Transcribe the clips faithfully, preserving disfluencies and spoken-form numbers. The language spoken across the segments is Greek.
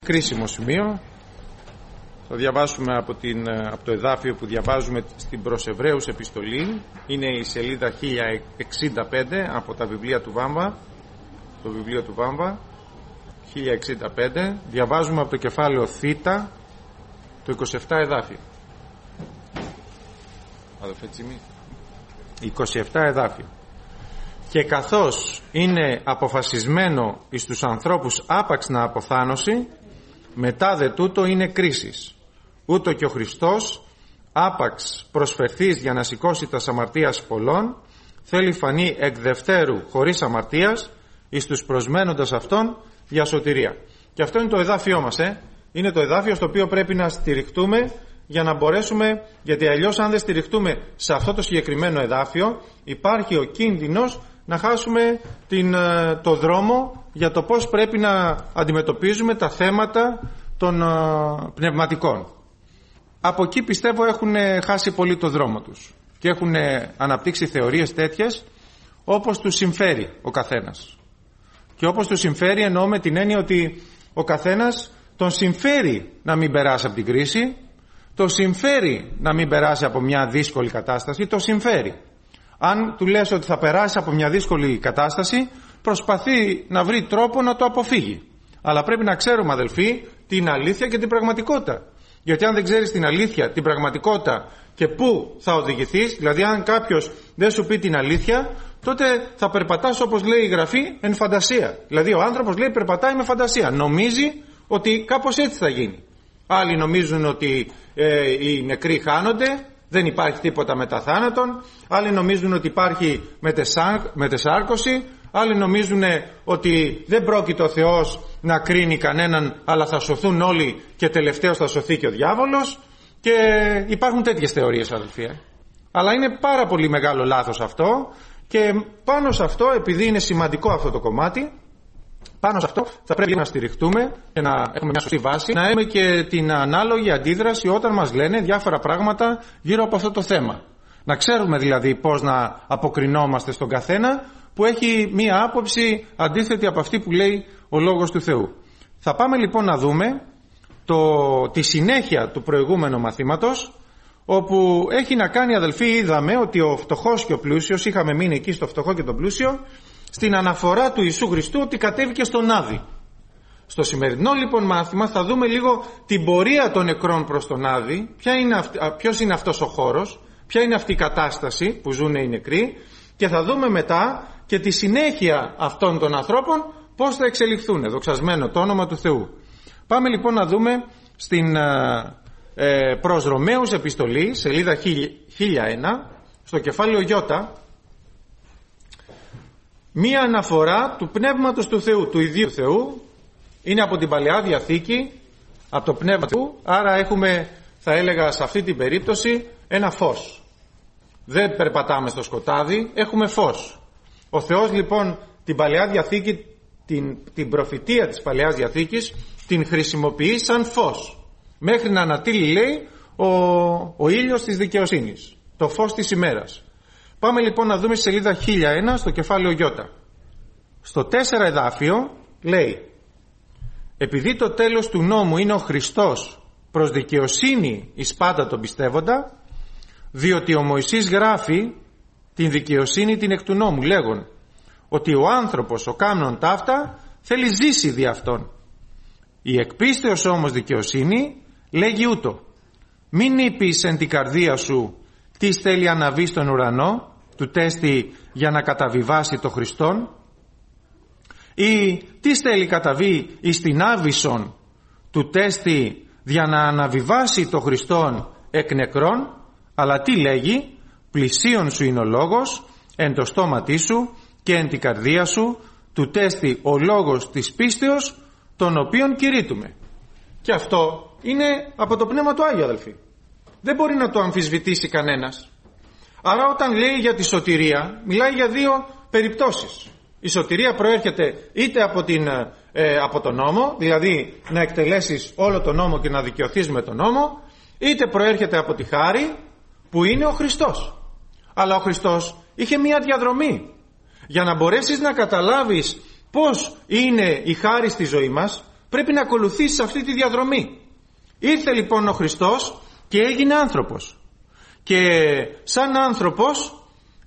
Κρίσιμο σημείο. Θα διαβάσουμε από, την, από το εδάφιο που διαβάζουμε στην προς Εβραίους επιστολή. Είναι η σελίδα χίλια εξήντα πέντε από τα βιβλία του Βάμβα. Το βιβλίο του Βάμβα χίλια εξήντα πέντε. Διαβάζουμε από το κεφάλαιο Θ, το είκοσι επτά εδάφιο. Αδελφέ Τσίμη. είκοσι επτά εδάφιο. Και καθώς είναι αποφασισμένο εις τους ανθρώπους άπαξ να αποθάνωση, μετά δε τούτο είναι κρίσης. Ούτω και ο Χριστός άπαξ προσφερθείς για να σηκώσει τα αμαρτίας πολλών, θέλει φανεί εκ δευτέρου χωρίς αμαρτίας εις τους προσμένοντας αυτόν για σωτηρία. Και αυτό είναι το εδάφιό μας, ε. είναι το εδάφιο στο οποίο πρέπει να στηριχτούμε για να μπορέσουμε, γιατί αλλιώς αν δεν στηριχτούμε σε αυτό το συγκεκριμένο εδάφιο, υπάρχει ο κίνδυνος να χάσουμε την, το δρόμο για το πώς πρέπει να αντιμετωπίζουμε τα θέματα των πνευματικών. Από εκεί πιστεύω έχουν χάσει πολύ το δρόμο τους και έχουν αναπτύξει θεωρίες τέτοιες όπως τους συμφέρει ο καθένας. Και όπως τους συμφέρει εννοώ με την έννοια ότι ο καθένας τον συμφέρει να μην περάσει από την κρίση, τον συμφέρει να μην περάσει από μια δύσκολη κατάσταση, το συμφέρει. Αν του λες ότι θα περάσει από μια δύσκολη κατάσταση, προσπαθεί να βρει τρόπο να το αποφύγει. Αλλά πρέπει να ξέρουμε, αδελφοί, την αλήθεια και την πραγματικότητα. Γιατί αν δεν ξέρεις την αλήθεια, την πραγματικότητα και πού θα οδηγηθείς, δηλαδή αν κάποιος δεν σου πει την αλήθεια, τότε θα περπατάς, όπως λέει η Γραφή, εν φαντασία. Δηλαδή ο άνθρωπος, λέει, περπατάει με φαντασία. Νομίζει ότι κάπως έτσι θα γίνει. Άλλοι νομίζουν ότι ε, οι νεκροί χάνονται, δεν υπάρχει τίποτα μετά θάνατον. Άλλοι νομίζουν ότι υπάρχει μετεσάρκωση. Άλλοι νομίζουν ότι δεν πρόκειται ο Θεός να κρίνει κανέναν, αλλά θα σωθούν όλοι και τελευταίος θα σωθεί και ο διάβολος. Και υπάρχουν τέτοιες θεωρίες, αδελφοί. Αλλά είναι πάρα πολύ μεγάλο λάθος αυτό. Και πάνω σε αυτό, επειδή είναι σημαντικό αυτό το κομμάτι, πάνω σε αυτό θα πρέπει να στηριχτούμε και να έχουμε μια σωστή βάση, να έχουμε και την ανάλογη αντίδραση όταν μας λένε διάφορα πράγματα γύρω από αυτό το θέμα. Να ξέρουμε δηλαδή πώς να αποκρινόμαστε στον καθένα που έχει μία άποψη αντίθετη από αυτή που λέει ο Λόγος του Θεού. Θα πάμε λοιπόν να δούμε το, τη συνέχεια του προηγούμενου μαθήματος, όπου έχει να κάνει, αδελφοί, είδαμε ότι ο φτωχός και ο πλούσιος, είχαμε μείνει εκεί στο φτωχό και τον πλούσιο, στην αναφορά του Ιησού Χριστού ότι κατέβηκε στον Άδη. Στο σημερινό λοιπόν μάθημα θα δούμε λίγο την πορεία των νεκρών προς τον Άδη, ποια είναι αυ... ποιος είναι αυτός ο χώρος, ποια είναι αυτή η κατάσταση που ζουν οι νεκροί, και θα δούμε μετά και τη συνέχεια αυτών των ανθρώπων πώς θα εξελιχθούν. Δοξασμένο το όνομα του Θεού. Πάμε λοιπόν να δούμε στην ε, προς Ρωμαίους επιστολή, σελίδα χίλια ένα, στο κεφάλαιο Ι, μία αναφορά του Πνεύματος του Θεού, του Ιδίου Θεού. Είναι από την Παλαιά Διαθήκη, από το Πνεύμα του Θεού. Άρα έχουμε, θα έλεγα σε αυτή την περίπτωση, ένα φως. Δεν περπατάμε στο σκοτάδι, έχουμε φως. Ο Θεός λοιπόν την Παλαιά Διαθήκη, την, την προφητεία της Παλαιάς Διαθήκης, την χρησιμοποιεί σαν φως, μέχρι να ανατείλει, λέει, ο, ο ήλιος της δικαιοσύνης, το φως της ημέρας. Πάμε λοιπόν να δούμε στη σελίδα χίλια ένα, στο κεφάλαιο Ι. Στο τέσσερα εδάφιο λέει: επειδή το τέλος του νόμου είναι ο Χριστός προς δικαιοσύνη εις πάντα τον πιστεύοντα, διότι ο Μωυσής γράφει την δικαιοσύνη την εκ του νόμου, λέγον ότι ο άνθρωπος ο κάμνον ταύτα θέλει ζήσει δι' αυτόν. Η εκπίστεως όμως δικαιοσύνη λέγει ούτω: μην είπεις εν την καρδία σου τι θέλει αναβεί στον ουρανό, του τέστη για να καταβιβάσει το Χριστόν, ή τι θέλει καταβεί εις την άβυσον, του τέστη για να αναβιβάσει το Χριστόν εκ νεκρών, αλλά τι λέγει: πλησίον σου είναι ο λόγος, εν το στόματί σου και εν την καρδία σου, του τέστη ο λόγος της πίστεως, τον οποίον κηρύττουμε. Και αυτό είναι από το Πνεύμα του Άγιου, αδελφοί. Δεν μπορεί να το αμφισβητήσει κανένας. Άρα όταν λέει για τη σωτηρία, μιλάει για δύο περιπτώσεις. Η σωτηρία προέρχεται είτε από, την, ε, από τον νόμο, δηλαδή να εκτελέσεις όλο τον νόμο και να δικαιωθείς με τον νόμο, είτε προέρχεται από τη χάρη που είναι ο Χριστός. Αλλά ο Χριστός είχε μία διαδρομή. Για να μπορέσεις να καταλάβεις πώς είναι η χάρη στη ζωή μας, Πρέπει να ακολουθήσεις αυτή τη διαδρομή. Ήρθε λοιπόν ο Χριστός και έγινε άνθρωπος. Και σαν άνθρωπος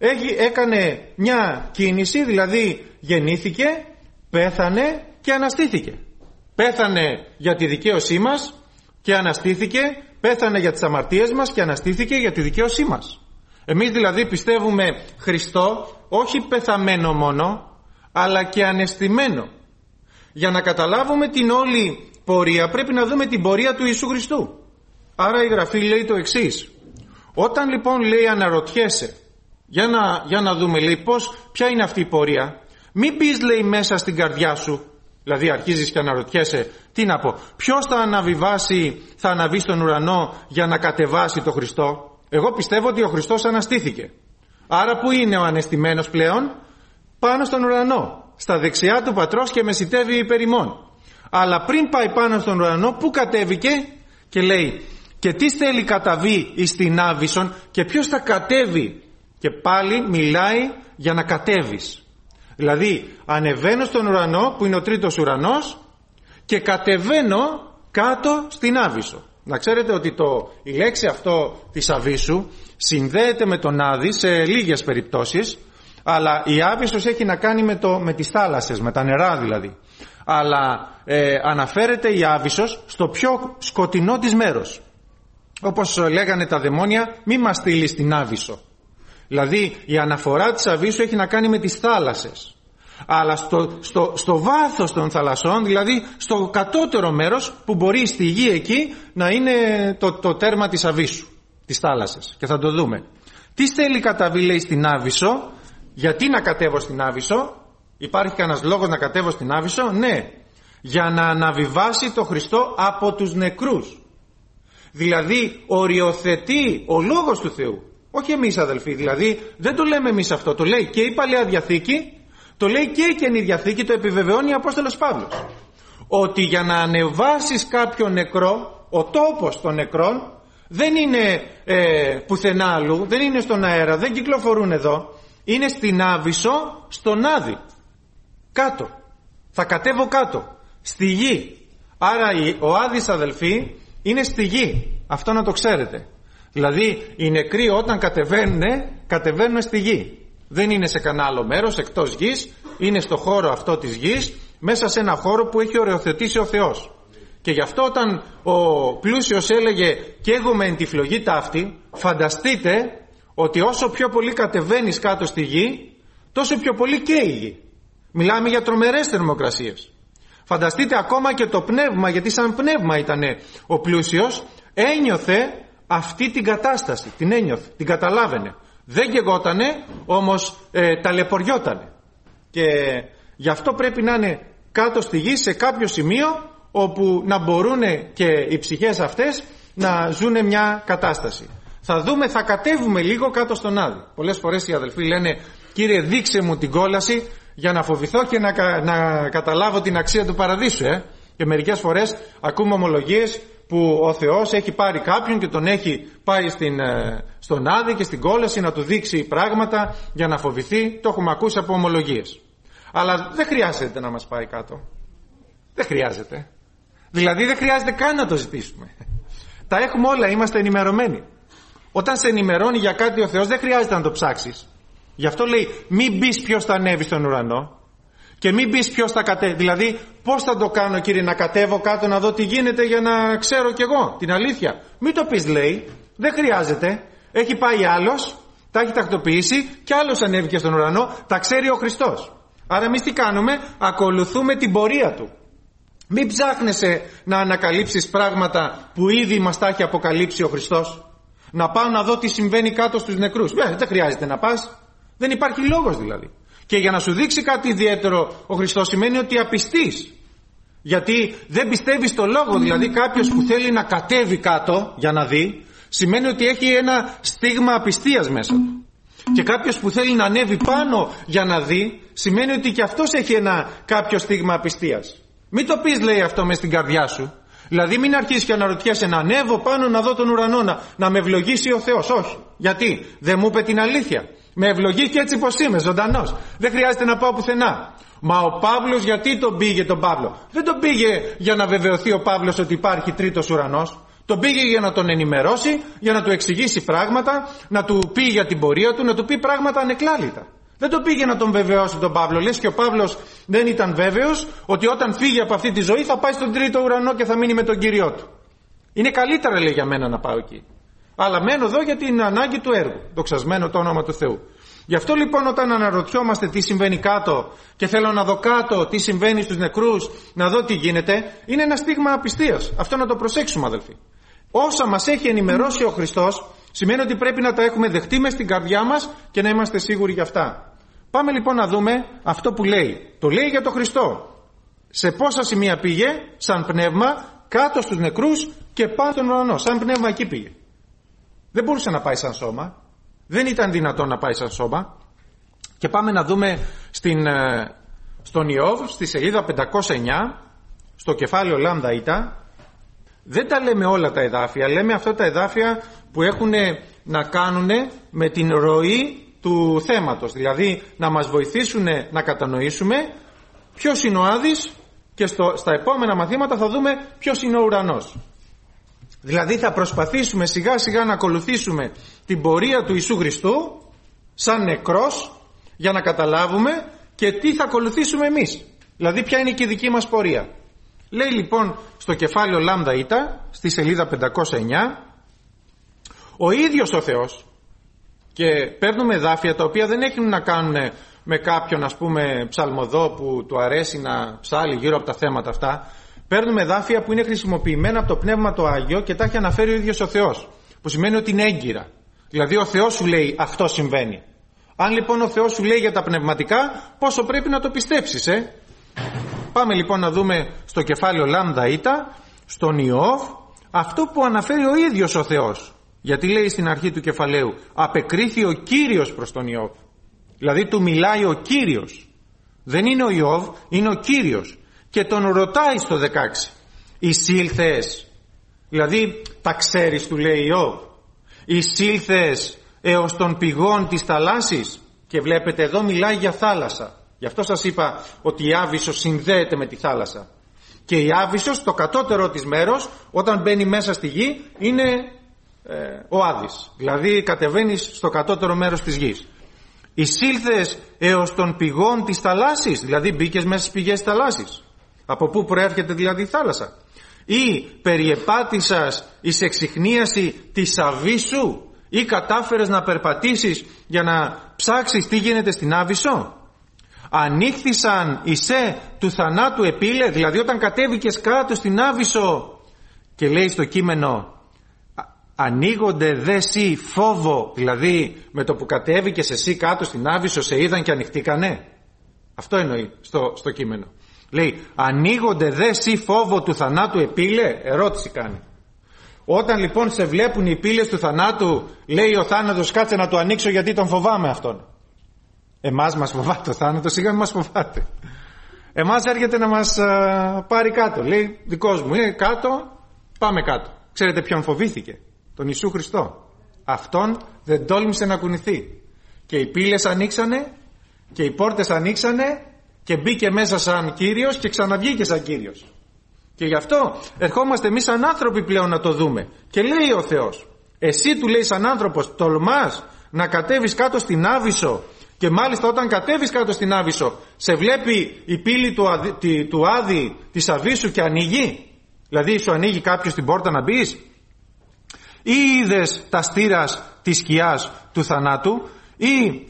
έκανε μια κίνηση, δηλαδή γεννήθηκε, πέθανε και αναστήθηκε. Πέθανε για τη δικαίωσή μας και αναστήθηκε, πέθανε για τις αμαρτίες μας και αναστήθηκε για τη δικαίωσή μας. Εμείς δηλαδή πιστεύουμε Χριστό όχι πεθαμένο μόνο, αλλά και ανεστημένο. Για να καταλάβουμε την όλη πορεία πρέπει να δούμε την πορεία του Ιησού Χριστού. Άρα η Γραφή λέει το εξής. Όταν λοιπόν λέει αναρωτιέσαι, για να, για να δούμε λέει πώς, ποια είναι αυτή η πορεία. Μην πεις λέει μέσα στην καρδιά σου, δηλαδή αρχίζεις και αναρωτιέσαι, τι να πω, ποιος θα αναβιβάσει, θα αναβεί στον ουρανό για να κατεβάσει το Χριστό. Εγώ πιστεύω ότι ο Χριστός αναστήθηκε. Άρα που είναι ο ανεστημένος πλέον? Πάνω στον ουρανό, στα δεξιά του Πατρός και μεσητεύει υπέρ ημών. Αλλά πριν πάει πάνω στον ουρανό, πού κατέβηκε? Και λέει, και τι θέλει καταβεί εις την Άβυσσον, και ποιος θα κατέβει? Και πάλι μιλάει για να κατέβεις. Δηλαδή ανεβαίνω στον ουρανό που είναι ο τρίτος ουρανός και κατεβαίνω κάτω στην Άβυσσο. Να ξέρετε ότι το, η λέξη αυτό της Αβύσσου συνδέεται με τον Άδη σε λίγες περιπτώσεις, αλλά η Άβυσσος έχει να κάνει με, το, με τις θάλασσες, με τα νερά δηλαδή. Αλλά ε, αναφέρεται η Άβυσσος στο πιο σκοτεινό της μέρος. Όπως λέγανε τα δαιμόνια, μη μας στείλει στην Άβυσσο. Δηλαδή η αναφορά της Αβύσσου έχει να κάνει με τις θάλασσες. Αλλά στο, στο, στο βάθος των θαλασσών, δηλαδή στο κατώτερο μέρος που μπορεί στη γη εκεί να είναι το, το τέρμα της Αβύσσου, της θάλασσας. Και θα το δούμε. Τι θέλει καταβεί λέει στην Άβυσσο? Γιατί να κατέβω στην Άβυσσο? Υπάρχει κανένας λόγος να κατέβω στην Άβυσσο? Ναι, για να αναβιβάσει το Χριστό από τους νεκρούς. Δηλαδή οριοθετεί ο Λόγος του Θεού. Όχι εμείς αδελφοί, δηλαδή δεν το λέμε εμείς αυτό, το λέει και η Παλαιά Διαθήκη, το λέει και η Καινή Διαθήκη, το επιβεβαιώνει ο Απόστολος Παύλος. Ότι για να ανεβάσεις κάποιον νεκρό, ο τόπος των νεκρών δεν είναι ε, πουθενά αλλού, δεν είναι στον αέρα, δεν κυκλοφορούν εδώ, είναι στην Άβυσσο, στον Άδη, κάτω. Θα κατέβω κάτω, στη γη. Άρα ο Άδης αδελφοί είναι στη γη, αυτό να το ξέρετε. Δηλαδή οι νεκροί όταν κατεβαίνουν, κατεβαίνουν στη γη. Δεν είναι σε κανένα άλλο μέρος εκτός γης, είναι στο χώρο αυτό της γης, μέσα σε ένα χώρο που έχει οριοθετήσει ο Θεός. Και γι' αυτό όταν ο πλούσιος έλεγε καίγομαι εν τη φλογή ταύτη, φανταστείτε ότι όσο πιο πολύ κατεβαίνεις κάτω στη γη, τόσο πιο πολύ καίει η γη. Μιλάμε για τρομερές θερμοκρασίες. Φανταστείτε ακόμα και το πνεύμα, γιατί σαν πνεύμα ήταν ο πλούσιος, ένιωθε αυτή την κατάσταση, την ένιωθε, την καταλάβαινε. Δεν γεγότανε, όμως ε, ταλαιπωριότανε. Και γι' αυτό πρέπει να είναι κάτω στη γη σε κάποιο σημείο όπου να μπορούν και οι ψυχές αυτές να ζουν μια κατάσταση. Θα δούμε, θα κατέβουμε λίγο κάτω στον Άδη. Πολλές φορές οι αδελφοί λένε Κύριε δείξε μου την κόλαση για να φοβηθώ και να, να καταλάβω την αξία του παραδείσου. Ε? Και μερικές φορές ακούμε ομολογίες που ο Θεός έχει πάρει κάποιον και τον έχει πάει στην, στον Άδη και στην κόλαση να του δείξει πράγματα για να φοβηθεί. Το έχουμε ακούσει από ομολογίες. Αλλά δεν χρειάζεται να μας πάει κάτω. Δεν χρειάζεται. Δηλαδή δεν χρειάζεται καν να το ζητήσουμε. Τα έχουμε όλα, είμαστε ενημερωμένοι. Όταν σε ενημερώνει για κάτι ο Θεός δεν χρειάζεται να το ψάξεις. Γι' αυτό λέει μην πεις ποιος θα ανέβει στον ουρανό και μην πεις ποιος θα κατέβει. Δηλαδή πώς θα το κάνω Κύριε, να κατέβω κάτω να δω τι γίνεται για να ξέρω κι εγώ την αλήθεια. Μην το πεις λέει, δεν χρειάζεται. Έχει πάει άλλος, τα έχει τακτοποιήσει και άλλος ανέβηκε στον ουρανό, τα ξέρει ο Χριστός. Άρα εμείς τι κάνουμε? Ακολουθούμε την πορεία του. Μην ψάχνεσαι να ανακαλύψεις πράγματα που ήδη μας τα έχει αποκαλύψει ο Χριστός. Να πάω να δω τι συμβαίνει κάτω στους νεκρούς. Ε, δεν χρειάζεται να πας. Δεν υπάρχει λόγος δηλαδή. Και για να σου δείξει κάτι ιδιαίτερο ο Χριστός σημαίνει ότι απιστείς. Γιατί δεν πιστεύεις στο λόγο. Δηλαδή κάποιος που θέλει να κατέβει κάτω για να δει, σημαίνει ότι έχει ένα στίγμα απιστίας μέσα του. Και κάποιος που θέλει να ανέβει πάνω για να δει, σημαίνει ότι και αυτός έχει ένα κάποιο στίγμα απιστίας. Μην το πεις λέει αυτό μες στην καρδιά σου. Δηλαδή μην αρχίσεις και αναρωτιέσαι να ανέβω πάνω να δω τον ουρανό, να, να με ευλογήσει ο Θεός. Όχι. Γιατί? Δεν μου είπε την αλήθεια. Με ευλογεί και έτσι πως είμαι, ζωντανός. Δεν χρειάζεται να πάω πουθενά. Μα ο Παύλος γιατί τον πήγε τον Παύλο? Δεν τον πήγε για να βεβαιωθεί ο Παύλος ότι υπάρχει τρίτος ουρανός. Τον πήγε για να τον ενημερώσει, για να του εξηγήσει πράγματα, να του πει για την πορεία του, να του πει πράγματα ανεκλάλητα. Δεν τον πήγε να τον βεβαιώσει τον Παύλο. Λες και ο Παύλος δεν ήταν βέβαιος ότι όταν φύγει από αυτή τη ζωή θα πάει στον τρίτο ουρανό και θα μείνει με τον Κύριό του. Είναι καλύτερα, λέει, για μένα να πάω εκεί. Αλλά μένω εδώ για την ανάγκη του έργου. Δοξασμένο το όνομα του Θεού. Γι' αυτό λοιπόν όταν αναρωτιόμαστε τι συμβαίνει κάτω και θέλω να δω κάτω τι συμβαίνει στους νεκρούς, να δω τι γίνεται, είναι ένα στίγμα απιστίας. Αυτό να το προσέξουμε, αδελφοί. Όσα μας έχει ενημερώσει ο Χριστός σημαίνει ότι πρέπει να τα έχουμε δεχτεί μες στην καρδιά μας και να είμαστε σίγουροι γι' αυτά. Πάμε λοιπόν να δούμε αυτό που λέει. Το λέει για τον Χριστό. Σε πόσα σημεία πήγε σαν πνεύμα κάτω στους νεκρούς και πάνω στον ουρανό. Σαν πνεύμα εκεί πήγε. Δεν μπορούσε να πάει σαν σώμα. Δεν ήταν δυνατόν να πάει σαν σώμα. Και πάμε να δούμε στην, στον Ιώβ, στη σελίδα πεντακόσια εννιά, στο κεφάλαιο Λάμδα Ήτα. Δεν τα λέμε όλα τα εδάφια, λέμε αυτά τα εδάφια που έχουν να κάνουν με την ροή του θέματος. Δηλαδή να μας βοηθήσουν να κατανοήσουμε ποιος είναι ο Άδης και στο, στα επόμενα μαθήματα θα δούμε ποιος είναι ο ουρανός. Δηλαδή θα προσπαθήσουμε σιγά σιγά να ακολουθήσουμε την πορεία του Ιησού Χριστού σαν νεκρός για να καταλάβουμε και τι θα ακολουθήσουμε εμείς. Δηλαδή ποια είναι και η δική μας πορεία. Λέει λοιπόν στο κεφάλαιο Λάμδα Ήτα, στη σελίδα πεντακόσια εννιά, ο ίδιος ο Θεός, και παίρνουμε εδάφια τα οποία δεν έχουν να κάνουν με κάποιον ας πούμε ψαλμοδό που του αρέσει να ψάλει γύρω από τα θέματα αυτά. Παίρνουμε εδάφια που είναι χρησιμοποιημένα από το Πνεύμα το Άγιο και τα έχει αναφέρει ο ίδιος ο Θεός, που σημαίνει ότι είναι έγκυρα. Δηλαδή ο Θεός σου λέει αυτό συμβαίνει. Αν λοιπόν ο Θεός σου λέει για τα πνευματικά, πόσο πρέπει να το πιστέψεις, ε? Πάμε λοιπόν να δούμε στο κεφάλαιο Λάμδα Ήτα, στον Ιώβ, αυτό που αναφέρει ο ίδιος ο Θεός. Γιατί λέει στην αρχή του κεφαλαίου, απεκρίθη ο Κύριος προς τον Ιώβ. Δηλαδή του μιλάει ο Κύριος. Δεν είναι ο Ιώβ, είναι ο Κύριος. Και τον ρωτάει στο δεκαέξι, εισήλθες, δηλαδή τα ξέρεις, του λέει Ιώβ, εισήλθες έως των πηγών της θαλάσσης. Και βλέπετε εδώ μιλάει για θάλασσα. Γι' αυτό σας είπα ότι η Άβυσσος συνδέεται με τη θάλασσα. Και η Άβυσσος, το κατώτερο της μέρος, όταν μπαίνει μέσα στη γη, είναι ε, ο Άδης. Δηλαδή κατεβαίνεις στο κατώτερο μέρος της γης. Εισήλθες έως των πηγών της θαλάσσης, δηλαδή μπήκες μέσα στις πηγές της θαλάσσης. Από πού προέρχεται δηλαδή η θάλασσα? Ή περιεπάτησας εις εξιχνίαση της Αβύσσου, ή κατάφερες να περπατήσεις για να ψάξεις τι γίνεται στην Άβυσσο? Ανοίχθησαν εισέ του θανάτου επίλε, δηλαδή όταν κατέβηκες κάτω στην Άβυσσο, και λέει στο κείμενο ανοίγονται δε σύ φόβο, δηλαδή με το που κατέβηκες εσύ κάτω στην Άβυσσο σε είδαν και ανοιχτήκανε. Αυτό εννοεί στο, στο κείμενο. Λέει ανοίγονται δε σύ φόβο του θανάτου επίλε, ερώτηση κάνει. Όταν λοιπόν σε βλέπουν οι πύλες του θανάτου, λέει ο θάνατος κάτσε να το ανοίξω γιατί τον φοβάμαι αυτόν. Εμάς μας φοβάται ο θάνατος, σιγά μην μας φοβάται. Εμάς έρχεται να μας α, πάρει κάτω. Λέει δικός μου είναι κάτω, πάμε κάτω. Ξέρετε ποιον φοβήθηκε? Τον Ιησού Χριστό. Αυτόν δεν τόλμησε να κουνηθεί. Και οι πύλες ανοίξανε και οι πόρτες ανοίξανε και μπήκε μέσα σαν Κύριος και ξαναβγήκε σαν Κύριος. Και γι' αυτό ερχόμαστε εμείς σαν άνθρωποι πλέον να το δούμε. Και λέει ο Θεός, εσύ, του λέει, σαν άνθρωπος τολμάς να κατέβεις κάτω στην Άβυσσο, και μάλιστα όταν κατέβεις κάτω στην Άβυσσο σε βλέπει η πύλη του, αδι, τη, του Άδη της Αβύσσου και ανοίγει? Δηλαδή σου ανοίγει κάποιος την πόρτα να μπεις? Ή είδες τα στήρας της σκιάς του θανάτου? Ή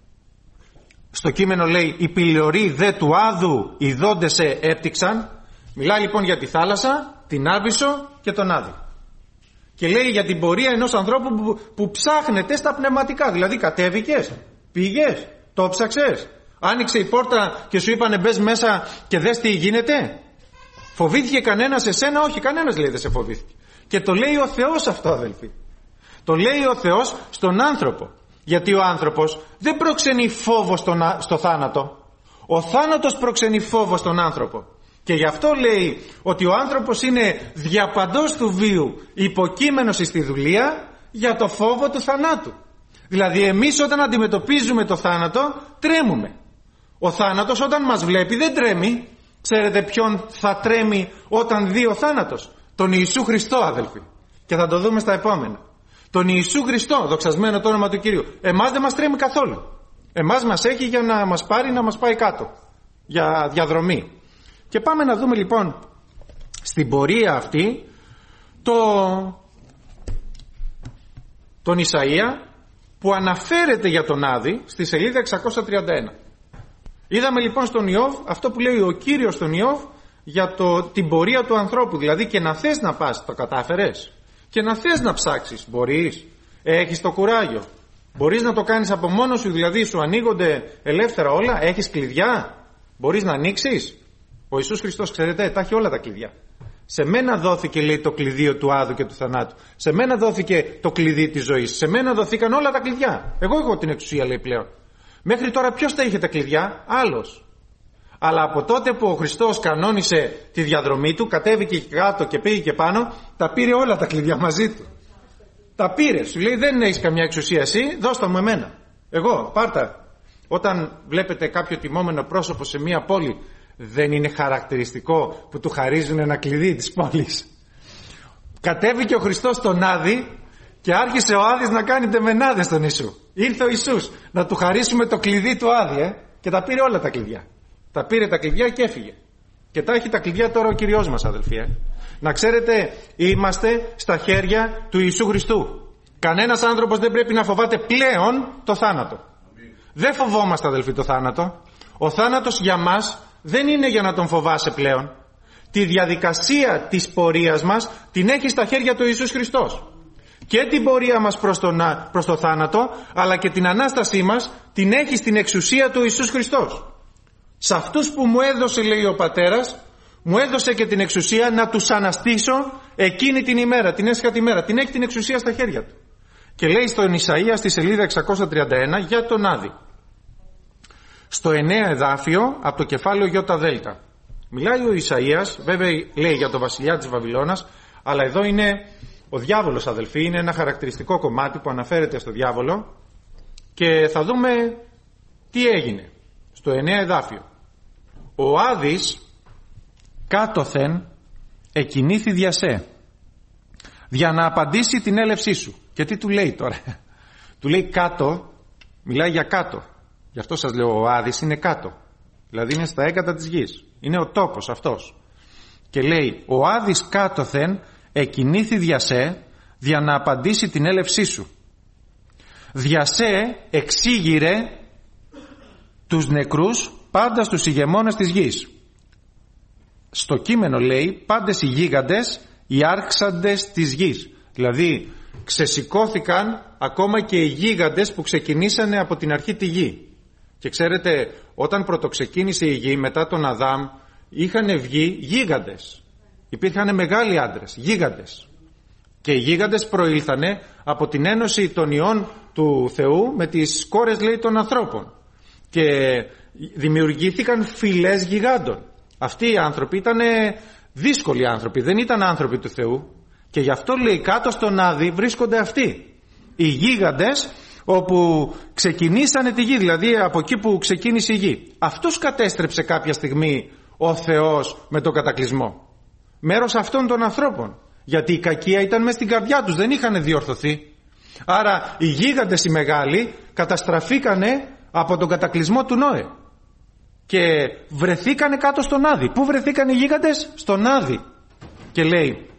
στο κείμενο λέει οι πυλωροί δε του Άδου ειδώντες σε έπτυξαν. Μιλάει λοιπόν για τη θάλασσα, την Άβυσσο και τον Άδη. Και λέει για την πορεία ενός ανθρώπου που, που ψάχνεται στα πνευματικά. Δηλαδή κατέβηκες, πήγες, το ψάξες, άνοιξε η πόρτα και σου είπανε μπες μέσα και δες τι γίνεται? Φοβήθηκε κανένας εσένα? Όχι, κανένας λέει δεν σε φοβήθηκε. Και το λέει ο Θεός αυτό, αδελφοί. Το λέει ο Θεός στον άνθρωπο. Γιατί ο άνθρωπος δεν προξενεί φόβο στον, στο θάνατο. Ο θάνατος προξενεί φόβο στον άνθρωπο. Και γι' αυτό λέει ότι ο άνθρωπος είναι διαπαντός του βίου υποκείμενος στη δουλεία για το φόβο του θανάτου. Δηλαδή εμείς όταν αντιμετωπίζουμε το θάνατο τρέμουμε. Ο θάνατος όταν μας βλέπει δεν τρέμει. Ξέρετε ποιον θα τρέμει όταν δει ο θάνατος? Τον Ιησού Χριστό, αδελφοί. Και θα το δούμε στα επόμενα. Τον Ιησού Χριστό, δοξασμένο το όνομα του Κυρίου. Εμάς δεν μας τρέμει καθόλου. Εμάς μας έχει για να μας πάρει, να μας πάει κάτω. Για διαδρομή. Και πάμε να δούμε λοιπόν στην πορεία αυτή το, τον Ισαΐα που αναφέρεται για τον Άδη στη σελίδα εξακόσια τριάντα ένα. Είδαμε λοιπόν στον Ιώβ αυτό που λέει ο Κύριος στον Ιώβ για το, την πορεία του ανθρώπου. Δηλαδή και να θες να πας, το κατάφερες? Και να θες να ψάξεις, μπορείς? Έχεις το κουράγιο? Μπορείς να το κάνεις από μόνος σου? Δηλαδή σου ανοίγονται ελεύθερα όλα? Έχεις κλειδιά? Μπορείς να ανοίξεις? Ο Ιησούς Χριστός, ξέρετε, τα έχει όλα τα κλειδιά. Σε μένα δόθηκε, λέει, το κλειδί του Άδου και του θανάτου. Σε μένα δόθηκε το κλειδί της ζωής. Σε μένα δοθήκαν όλα τα κλειδιά. Εγώ έχω την εξουσία, λέει, πλέον. Μέχρι τώρα ποιος τα είχε τα κλειδιά? Άλλος. Αλλά από τότε που ο Χριστός κανόνισε τη διαδρομή του, κατέβηκε κάτω και πήγε και πάνω, τα πήρε όλα τα κλειδιά μαζί του. Τα πήρε. Σου λέει, δεν έχεις καμιά εξουσία εσύ, δώσ' τα μου εμένα. Εγώ, πάρτα. Όταν βλέπετε κάποιο τιμόμενο πρόσωπο σε μια πόλη, δεν είναι χαρακτηριστικό που του χαρίζουν ένα κλειδί της πόλης? Κατέβηκε ο Χριστός στον Άδη και άρχισε ο Άδης να κάνει τεμενάδες στον Ιησού. Ήρθε ο Ιησούς να του χαρίσουμε το κλειδί του Άδη, ε, και τα πήρε όλα τα κλειδιά. Τα πήρε τα κλειδιά και έφυγε. Και τα έχει τα κλειδιά τώρα ο Κυριός μας, αδελφοί. Ε. Να ξέρετε, είμαστε στα χέρια του Ιησού Χριστού. Κανένας άνθρωπος δεν πρέπει να φοβάται πλέον το θάνατο. Αμήν. Δεν φοβόμαστε, αδελφοί, το θάνατο. Ο θάνατος για μας δεν είναι για να τον φοβάσαι πλέον. Τη διαδικασία της πορείας μας την έχει στα χέρια του Ιησούς Χριστός. Και την πορεία μας προς, τον, προς το θάνατο, αλλά και την Ανάστασή μας την έχει στην εξουσία του Ιησούς Χριστός. Σε αυτούς που μου έδωσε, λέει ο Πατέρας, μου έδωσε και την εξουσία να τους αναστήσω εκείνη την ημέρα, την έσχατη ημέρα. Την έχει την εξουσία στα χέρια του. Και λέει στον Ισαΐα στη σελίδα εξακόσια τριάντα ένα για τον Άδη. Στο εννέα εδάφιο από το κεφάλαιο Ι Δ. Μιλάει ο Ισαΐας, βέβαια λέει για τον βασιλιά της Βαβυλώνας, αλλά εδώ είναι ο διάβολος, αδελφοί, είναι ένα χαρακτηριστικό κομμάτι που αναφέρεται στο διάβολο και θα δούμε τι έγινε στο εννέα εδάφιο. Ο Άδης κάτωθεν εκινήθη διασέ για να απαντήσει την έλευσή σου. Και τι του λέει τώρα? Του λέει κάτω, μιλάει για κάτω. Γι' αυτό σας λέω, ο Άδης είναι κάτω. Δηλαδή είναι στα έγκατα της γης. Είναι ο τόπος αυτός. Και λέει, ο Άδης κάτωθεν εκινήθη διασέ για να απαντήσει την έλευσή σου. Διασέ εξήγηρε τους νεκρούς πάντα στους ηγεμόνες της γης. Στο κείμενο λέει πάντες οι γίγαντες, οι άρχσαντες της γης. Δηλαδή ξεσηκώθηκαν ακόμα και οι γίγαντες που ξεκινήσανε από την αρχή τη γη. Και ξέρετε, όταν πρωτοξεκίνησε η γη μετά τον Αδάμ, είχαν βγει γίγαντες. Υπήρχαν μεγάλοι άντρες, γίγαντες. Και οι γίγαντες προήλθανε από την ένωση των ιών του Θεού με τις κόρες, λέει, των ανθρώπων. Και δημιουργήθηκαν φυλές γιγάντων. Αυτοί οι άνθρωποι ήταν δύσκολοι άνθρωποι, δεν ήταν άνθρωποι του Θεού. Και γι' αυτό, λέει, κάτω στον Άδη βρίσκονται αυτοί οι γίγαντες, όπου ξεκινήσανε τη γη, δηλαδή από εκεί που ξεκίνησε η γη. Αυτούς κατέστρεψε κάποια στιγμή ο Θεός με τον κατακλυσμό. Μέρος αυτών των ανθρώπων. Γιατί η κακία ήταν μέσα στην καρδιά τους, δεν είχαν διορθωθεί. Άρα οι γίγαντες οι μεγάλοι καταστραφήκανε από τον κατακλυσμό του Νόε. Και βρεθήκανε κάτω στον Άδη. Πού βρεθήκανε οι γίγαντες? Στον Άδη. Και λέει,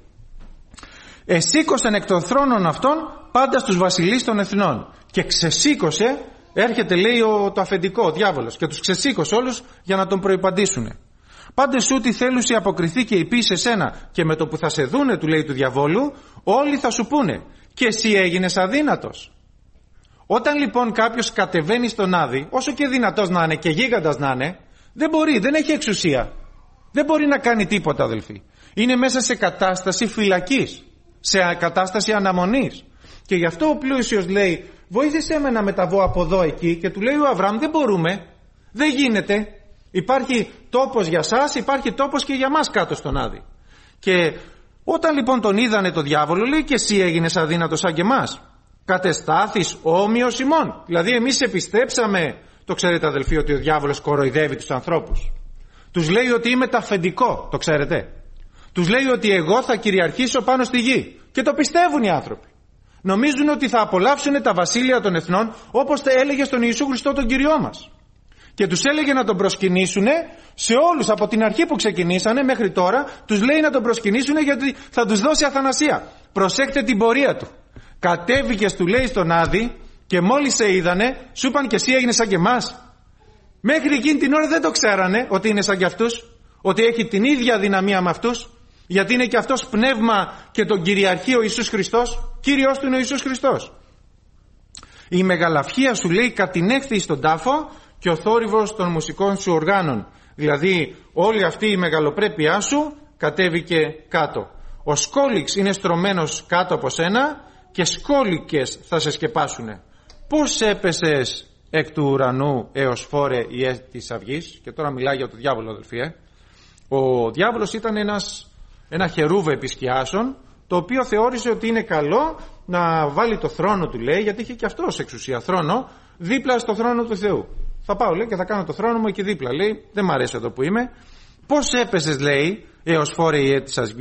εσήκωσαν εκ των θρόνων αυτών πάντα στους βασιλείς των εθνών. Και ξεσήκωσε, έρχεται, λέει, ο, το αφεντικό, ο διάβολος, και τους ξεσήκωσε όλους για να τον προϋπαντήσουνε. Πάντες σου τι θέλουσι αποκριθεί και υπεί σε σένα, και με το που θα σε δούνε, του λέει του διαβόλου, όλοι θα σου πούνε, και εσύ έγινες αδύνατος. Όταν λοιπόν κάποιος κατεβαίνει στον Άδη, όσο και δυνατός να είναι και γίγαντας να είναι, δεν μπορεί, δεν έχει εξουσία. Δεν μπορεί να κάνει τίποτα, αδελφοί. Είναι μέσα σε κατάσταση φυλακής, σε κατάσταση αναμονής. Και γι' αυτό ο πλούσιος λέει, βοήθησέ με να μεταβώ από εδώ εκεί, και του λέει ο Αβραάμ, δεν μπορούμε, δεν γίνεται. Υπάρχει τόπος για σας, υπάρχει τόπος και για μας κάτω στον Άδη. Και όταν λοιπόν τον είδανε το διάβολο, λέει, και εσύ έγινες αδύνατος σαν και εμάς. Κατεστάθης όμοιος ημών. Δηλαδή εμείς επιστρέψαμε Το ξέρετε αδελφοί ότι ο διάβολος κοροϊδεύει τους ανθρώπους. Τους λέει ότι είμαι το αφεντικό, το ξέρετε. Τους λέει ότι εγώ θα κυριαρχήσω πάνω στη γη. Και το πιστεύουν οι άνθρωποι. Νομίζουν ότι θα απολαύσουν τα βασίλεια των εθνών, όπως έλεγε στον Ιησού Χριστό τον Κύριό μας. Και τους έλεγε να τον προσκυνήσουν σε όλους από την αρχή που ξεκινήσανε μέχρι τώρα. Τους λέει να τον προσκυνήσουν γιατί θα τους δώσει αθανασία. Προσέχτε την πορεία του. Κατέβηκες, του λέει, στον Άδη και μόλις σε είδανε σου είπαν και εσύ έγινες σαν και εμάς. Μέχρι εκείνη την ώρα δεν το ξέρανε ότι είναι σαν και αυτούς, ότι έχει την ίδια δυναμία με αυτούς, γιατί είναι και αυτός πνεύμα και τον κυριαρχεί ο Ιησούς Χριστός. Κύριος του είναι ο Ιησούς Χριστός. Η μεγαλαυχία, σου λέει, κατηνέχθη στον τάφο και ο θόρυβος των μουσικών σου οργάνων. Δηλαδή όλη αυτή η μεγαλοπρέπειά σου κατέβηκε κάτω. Ο σκόλιξ είναι στρωμένος κάτω από σένα και σκόλικες θα σε σκεπάσουνε. Πώς έπεσες εκ του ουρανού έως φόρε η αίτη της αυγής? Και τώρα μιλάει για τον διάβολο, αδελφοί. Ε. Ο διάβολος ήταν ένας, ένα χερούβε επισκιάσεων, το οποίο θεώρησε ότι είναι καλό να βάλει το θρόνο του, λέει, γιατί είχε και αυτός εξουσία θρόνο, δίπλα στο θρόνο του Θεού. Θα πάω, λέει, και θα κάνω το θρόνο μου εκεί δίπλα. Λέει, δεν μ' αρέσει εδώ που είμαι. Πώς έπεσες, λέει, έως φόρε η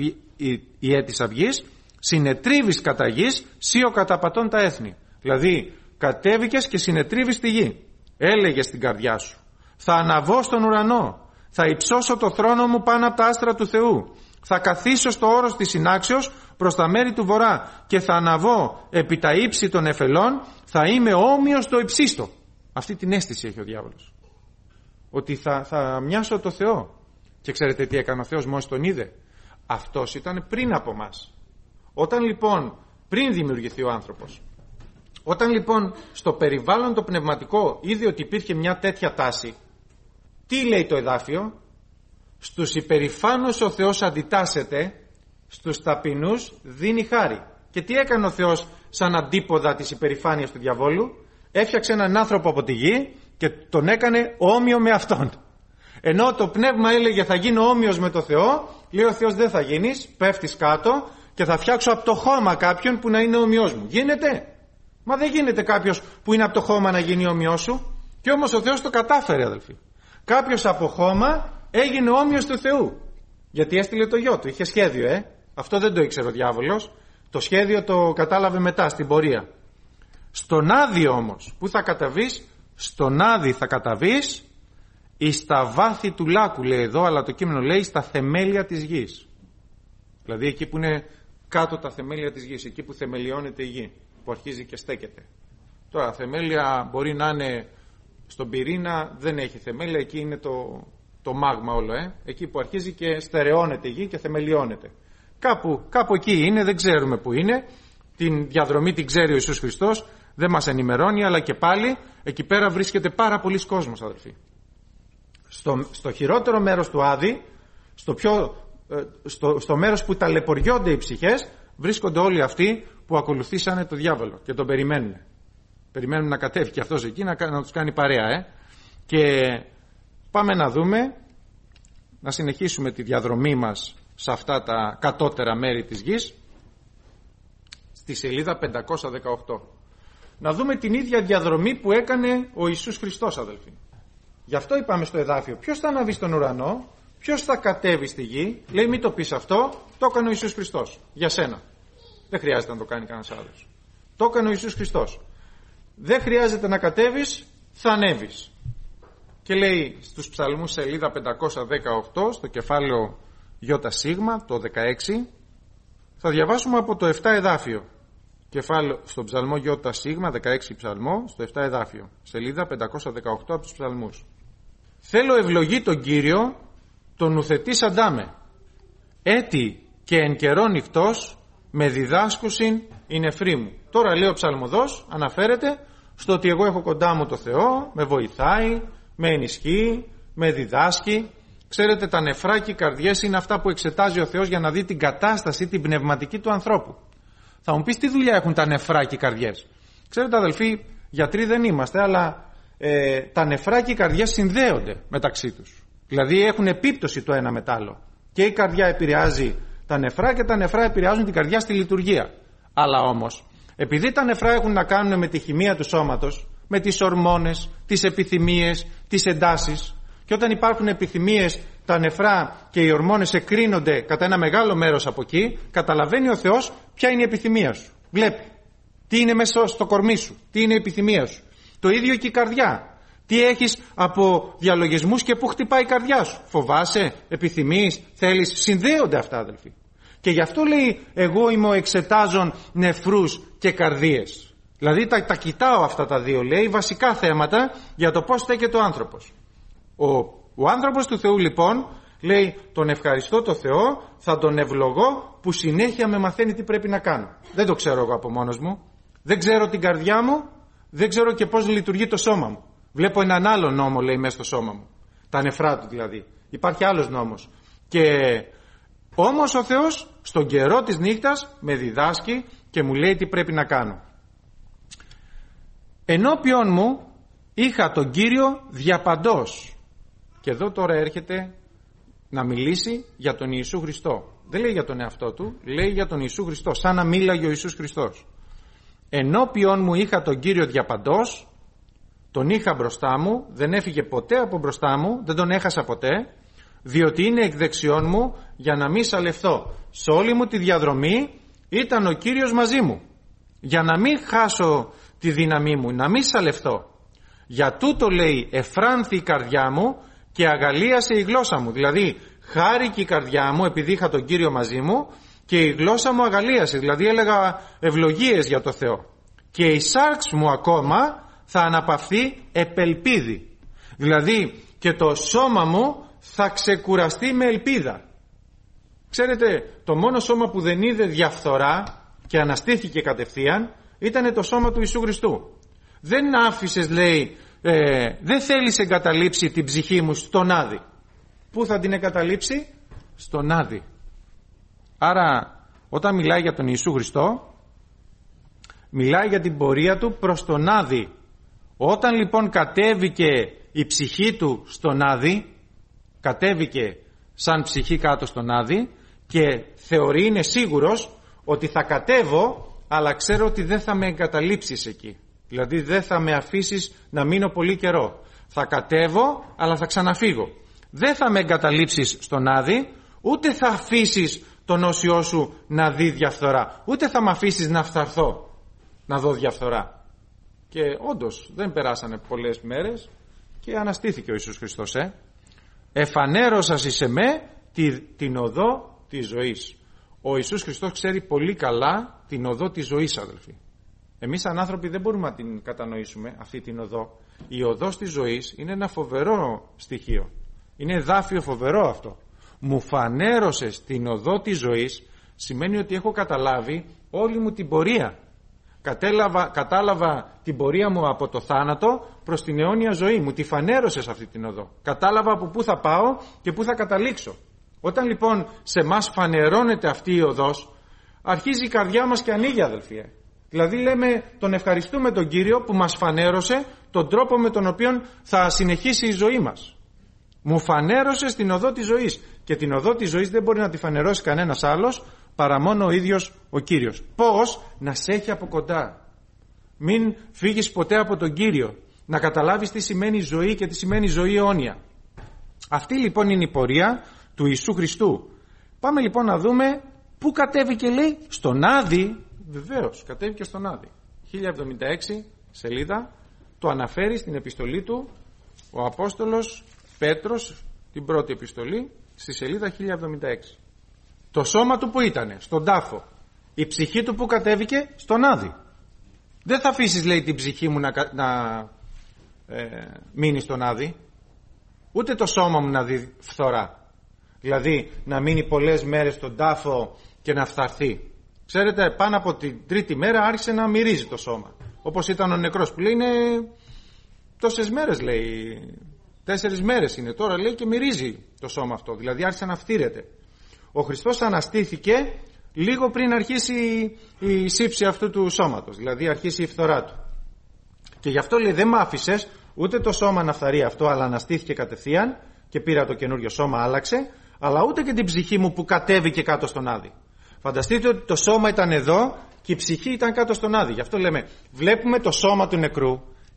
αίτη της αυγής, συνετρίβεις κατά γης, σίω καταπατών τα έθνη. Δηλαδή, κατέβηκες και συνετρίβεις τη γη. Έλεγες στην καρδιά σου, θα αναβώ στον ουρανό, θα υψώσω το θρόνο μου πάνω από τα άστρα του Θεού, θα καθίσω στο όρος της συνάξεως προς τα μέρη του βορρά και θα αναβώ επί τα ύψη των εφελών, θα είμαι όμοιος στο υψίστο. Αυτή την αίσθηση έχει ο διάβολος, ότι θα, θα μοιάσω το Θεό. Και ξέρετε τι έκανε ο Θεός μόλις τον είδε? Αυτός ήταν πριν από μας. Όταν λοιπόν, πριν δημιουργηθεί ο άνθρωπος, όταν λοιπόν στο περιβάλλον το πνευματικό είδε ότι υπήρχε μια τέτοια τάση, τι λέει το εδάφιο? Στους υπερηφάνους ο Θεός αντιτάσσεται, στους ταπεινούς δίνει χάρη. Και τι έκανε ο Θεός σαν αντίποδα της υπερηφάνειας του διαβόλου? Έφτιαξε έναν άνθρωπο από τη γη και τον έκανε όμοιο με αυτόν. Ενώ το πνεύμα έλεγε θα γίνω όμοιος με το Θεό, λέει ο Θεός δεν θα γίνεις, πέφτεις κάτω και θα φτιάξω από το χώμα κάποιον που να είναι όμοιος μου. Γίνεται? Μα δεν γίνεται κάποιος που είναι από το χώμα να γίνει όμοιος σου. Και όμως ο Θεός το κατάφερε, αδελφοί. Κάποιος από χώμα έγινε όμοιος του Θεού. Γιατί έστειλε το γιο του, είχε σχέδιο, ε. Αυτό δεν το ήξερε ο διάβολος. Το σχέδιο το κατάλαβε μετά στην πορεία. Στον Άδη όμως, που θα καταβείς? Στον Άδη θα καταβείς εις τα βάθη του λάκου, λέει εδώ, αλλά το κείμενο λέει στα θεμέλια της γης. Δηλαδή εκεί που είναι κάτω τα θεμέλια της γης, εκεί που θεμελιώνεται η γη, που αρχίζει και στέκεται. Τώρα θεμέλια μπορεί να είναι στον πυρήνα, δεν έχει θεμέλια, εκεί είναι το, το μάγμα όλο, ε. Εκεί που αρχίζει και στερεώνεται η γη και θεμελιώνεται. Κάπου, κάπου εκεί είναι, δεν ξέρουμε που είναι. Την διαδρομή την ξέρει ο Ιησούς Χριστός, δεν μας ενημερώνει, αλλά και πάλι εκεί πέρα βρίσκεται πάρα πολλοί κόσμος, αδελφοί. Στο, στο χειρότερο μέρος του Άδη, στο, πιο, στο, στο μέρος που ταλαιπωριόνται οι ψυχές, βρίσκονται όλοι αυτοί που ακολουθήσανε το διάβολο και τον περιμένουν. Περιμένουν να κατέβει και αυτός εκεί να, να τους κάνει παρέα. Ε. Και πάμε να δούμε, να συνεχίσουμε τη διαδρομή μας σε αυτά τα κατώτερα μέρη της γης, στη σελίδα πεντακόσια δεκαοκτώ. Να δούμε την ίδια διαδρομή που έκανε ο Ιησούς Χριστός, αδελφοί. Γι' αυτό είπαμε στο εδάφιο, ποιος θα αναβεί στον ουρανό, ποιος θα κατέβει στη γη? Λέει μην το πεις αυτό, το έκανε ο Ιησούς Χριστός, για σένα. Δεν χρειάζεται να το κάνει κανένας άλλος. Το έκανε ο Ιησούς Χριστός. Δεν χρειάζεται να κατέβεις, θα ανέβεις. Και λέει στους ψαλμούς σελίδα πεντακόσια δεκαοκτώ, στο κεφάλαιο ΙΣ, το δεκαέξι, θα διαβάσουμε από το επτά εδάφιο. Κεφάλαιο, στον ψαλμό ΙΣ, δεκαέξι ψαλμό, στο επτά εδάφιο, σελίδα πεντακόσια δεκαοκτώ από τους ψαλμούς. Θέλω ευλογή τον Κύριο, τον ουθετής αντάμε. Έτη και εν καιρό νυχτός, με διδάσκουσιν η νεφρή μου. Τώρα λέει ο ψαλμοδός, αναφέρεται στο ότι εγώ έχω κοντά μου το Θεό, με βοηθάει, με ενισχύει, με διδάσκει. Ξέρετε, τα νεφρά και οι καρδιές είναι αυτά που εξετάζει ο Θεός για να δει την κατάσταση, την πνευματική του ανθρώπου. Θα μου πεις τι δουλειά έχουν τα νεφρά και οι καρδιές? Ξέρετε, αδελφοί, γιατροί δεν είμαστε, αλλά ε, τα νεφρά και οι καρδιές συνδέονται μεταξύ τους. Δηλαδή έχουν επίπτωση το ένα με το άλλο. Και η καρδιά επηρεάζει τα νεφρά και τα νεφρά επηρεάζουν την καρδιά στη λειτουργία. Αλλά όμως, επειδή τα νεφρά έχουν να κάνουν με τη χημεία του σώματος, με τις ορμόνες, τις επιθυμίες, τις εντάσεις. Και όταν υπάρχουν επιθυμίες, τα νεφρά και οι ορμόνες εκρίνονται κατά ένα μεγάλο μέρος από εκεί, καταλαβαίνει ο Θεός ποια είναι η επιθυμία σου. Βλέπει τι είναι μέσα στο κορμί σου, τι είναι η επιθυμία σου. Το ίδιο και η καρδιά. Τι έχεις από διαλογισμούς και πού χτυπάει η καρδιά σου. Φοβάσαι, επιθυμείς, θέλεις. Συνδέονται αυτά, αδελφοί. Και γι' αυτό λέει, εγώ είμαι ο εξετάζων νεφρούς και καρδίες. Δηλαδή τα, τα κοιτάω αυτά τα δύο, λέει, βασικά θέματα για το πώς στέκεται ο άνθρωπος. Ο, ο άνθρωπος του Θεού λοιπόν λέει, τον ευχαριστώ το Θεό, θα τον ευλογώ που συνέχεια με μαθαίνει τι πρέπει να κάνω. Δεν το ξέρω εγώ από μόνος μου. Δεν ξέρω την καρδιά μου, δεν ξέρω και πώς λειτουργεί το σώμα μου. Βλέπω έναν άλλο νόμο, λέει, μέσα στο σώμα μου. Τα νεφρά του δηλαδή. Υπάρχει άλλος νόμος. Και όμως ο Θεός στον καιρό της νύχτας με διδάσκει και μου λέει τι πρέπει να κάνω. Ενώπιον μου είχα τον Κύριο διαπαντός. Και εδώ τώρα έρχεται να μιλήσει για τον Ιησού Χριστό. Δεν λέει για τον εαυτό του, λέει για τον Ιησού Χριστό, σαν να μίλαγε ο Ιησούς Χριστός. Ενώπιον μου είχα τον Κύριο διαπαντός, τον είχα μπροστά μου, δεν έφυγε ποτέ από μπροστά μου, δεν τον έχασα ποτέ, διότι είναι εκ δεξιών μου για να μην σαλευθώ. Σε όλη μου τη διαδρομή ήταν ο Κύριος μαζί μου, για να μην χάσω τη δύναμή μου, να μην σαλευθώ. Για τούτο, λέει, εφράνθη η καρδιά μου και αγαλίασε η γλώσσα μου. Δηλαδή χάρηκε η καρδιά μου επειδή είχα τον Κύριο μαζί μου και η γλώσσα μου αγαλίασε. Δηλαδή έλεγα ευλογίες για το Θεό. Και η σάρξ μου ακόμα θα αναπαυθεί επελπίδη. Δηλαδή και το σώμα μου θα ξεκουραστεί με ελπίδα. Ξέρετε, το μόνο σώμα που δεν είδε διαφθορά και αναστήθηκε κατευθείαν ήταν το σώμα του Ιησού Χριστού. Δεν άφησες, λέει, ε, δεν θέλεις εγκαταλείψει την ψυχή μου στον Άδη. Πού θα την εγκαταλείψει? Στον Άδη. Άρα όταν μιλάει για τον Ιησού Χριστό, μιλάει για την πορεία του προς τον Άδη. Όταν λοιπόν κατέβηκε η ψυχή του στον Άδη, κατέβηκε σαν ψυχή κάτω στον Άδη και θεωρεί, είναι σίγουρος ότι θα κατέβω, αλλά ξέρω ότι δεν θα με εγκαταλείψεις εκεί. Δηλαδή δεν θα με αφήσεις να μείνω πολύ καιρό. Θα κατέβω, αλλά θα ξαναφύγω. Δεν θα με εγκαταλείψεις στον Άδη, ούτε θα αφήσεις τον όσιό σου να δει διαφθορά, ούτε θα με αφήσεις να φθαρθώ να δω διαφθορά. Και όντως δεν περάσανε πολλές μέρες και αναστήθηκε ο Ιησούς Χριστός. Ε. Εφανέρωσας εις εμέ τη, την οδό της ζωής. Ο Ιησούς Χριστός ξέρει πολύ καλά την οδό της ζωής, αδελφοί. Εμείς σαν άνθρωποι δεν μπορούμε να την κατανοήσουμε αυτή την οδό. Η οδός της ζωής είναι ένα φοβερό στοιχείο. Είναι εδάφιο φοβερό αυτό. Μου φανέρωσες την οδό της ζωής σημαίνει ότι έχω καταλάβει όλη μου την πορεία. Κατέλαβα, κατάλαβα την πορεία μου από το θάνατο προς την αιώνια ζωή. Μου τη φανέρωσες αυτή την οδό. Κατάλαβα από πού θα πάω και πού θα καταλήξω. Όταν λοιπόν σε μας φανερώνεται αυτή η οδός, αρχίζει η καρδιά μας και ανοίγει, αδελφοί. Δηλαδή λέμε, τον ευχαριστούμε τον Κύριο που μας φανέρωσε τον τρόπο με τον οποίο θα συνεχίσει η ζωή μας. Μου φανέρωσε την οδό της ζωής. Και την οδό της ζωής δεν μπορεί να τη φανερώσει κανένας άλλος παρά μόνο ο ίδιος ο Κύριος. Πώς? Να σε έχει από κοντά. Μην φύγεις ποτέ από τον Κύριο. Να καταλάβεις τι σημαίνει ζωή και τι σημαίνει ζωή αιώνια. Αυτή λοιπόν είναι η πορεία του Ιησού Χριστού. Πάμε λοιπόν να δούμε πού κατέβηκε, λέει, στον Άδη. Βεβαίως, κατέβηκε στον Άδη. χίλια εβδομήντα έξι σελίδα, το αναφέρει στην επιστολή του ο Απόστολος Πέτρος, την πρώτη επιστολή, στη σελίδα χίλια εβδομήντα έξι. Το σώμα του που ήτανε, στον τάφο. Η ψυχή του που κατέβηκε, στον Άδη. Δεν θα αφήσεις, λέει, την ψυχή μου να, να ε, μείνει στον Άδη. Ούτε το σώμα μου να δει φθορά. Δηλαδή να μείνει πολλές μέρες στον τάφο και να φθαρθεί. Ξέρετε, πάνω από την τρίτη μέρα άρχισε να μυρίζει το σώμα. Όπως ήταν ο νεκρός που λέει, είναι τόσες μέρες, λέει, τέσσερις μέρες είναι τώρα, λέει, και μυρίζει το σώμα αυτό. Δηλαδή άρχισε να φτύρεται. Ο Χριστός αναστήθηκε λίγο πριν αρχίσει η σύψη αυτού του σώματος. Δηλαδή αρχίσει η φθορά του. Και γι' αυτό, λέει, δεν μ' άφησες ούτε το σώμα να φθαρεί αυτό, αλλά αναστήθηκε κατευθείαν και πήρα το καινούριο σώμα, άλλαξε, αλλά ούτε και την ψυχή μου που κατέβηκε κάτω στον Άδη. Φανταστείτε ότι το σώμα ήταν εδώ και η ψυχή ήταν κάτω στον Άδη. Γι' αυτό λέμε, βλέπουμε το σώμα του νεκρού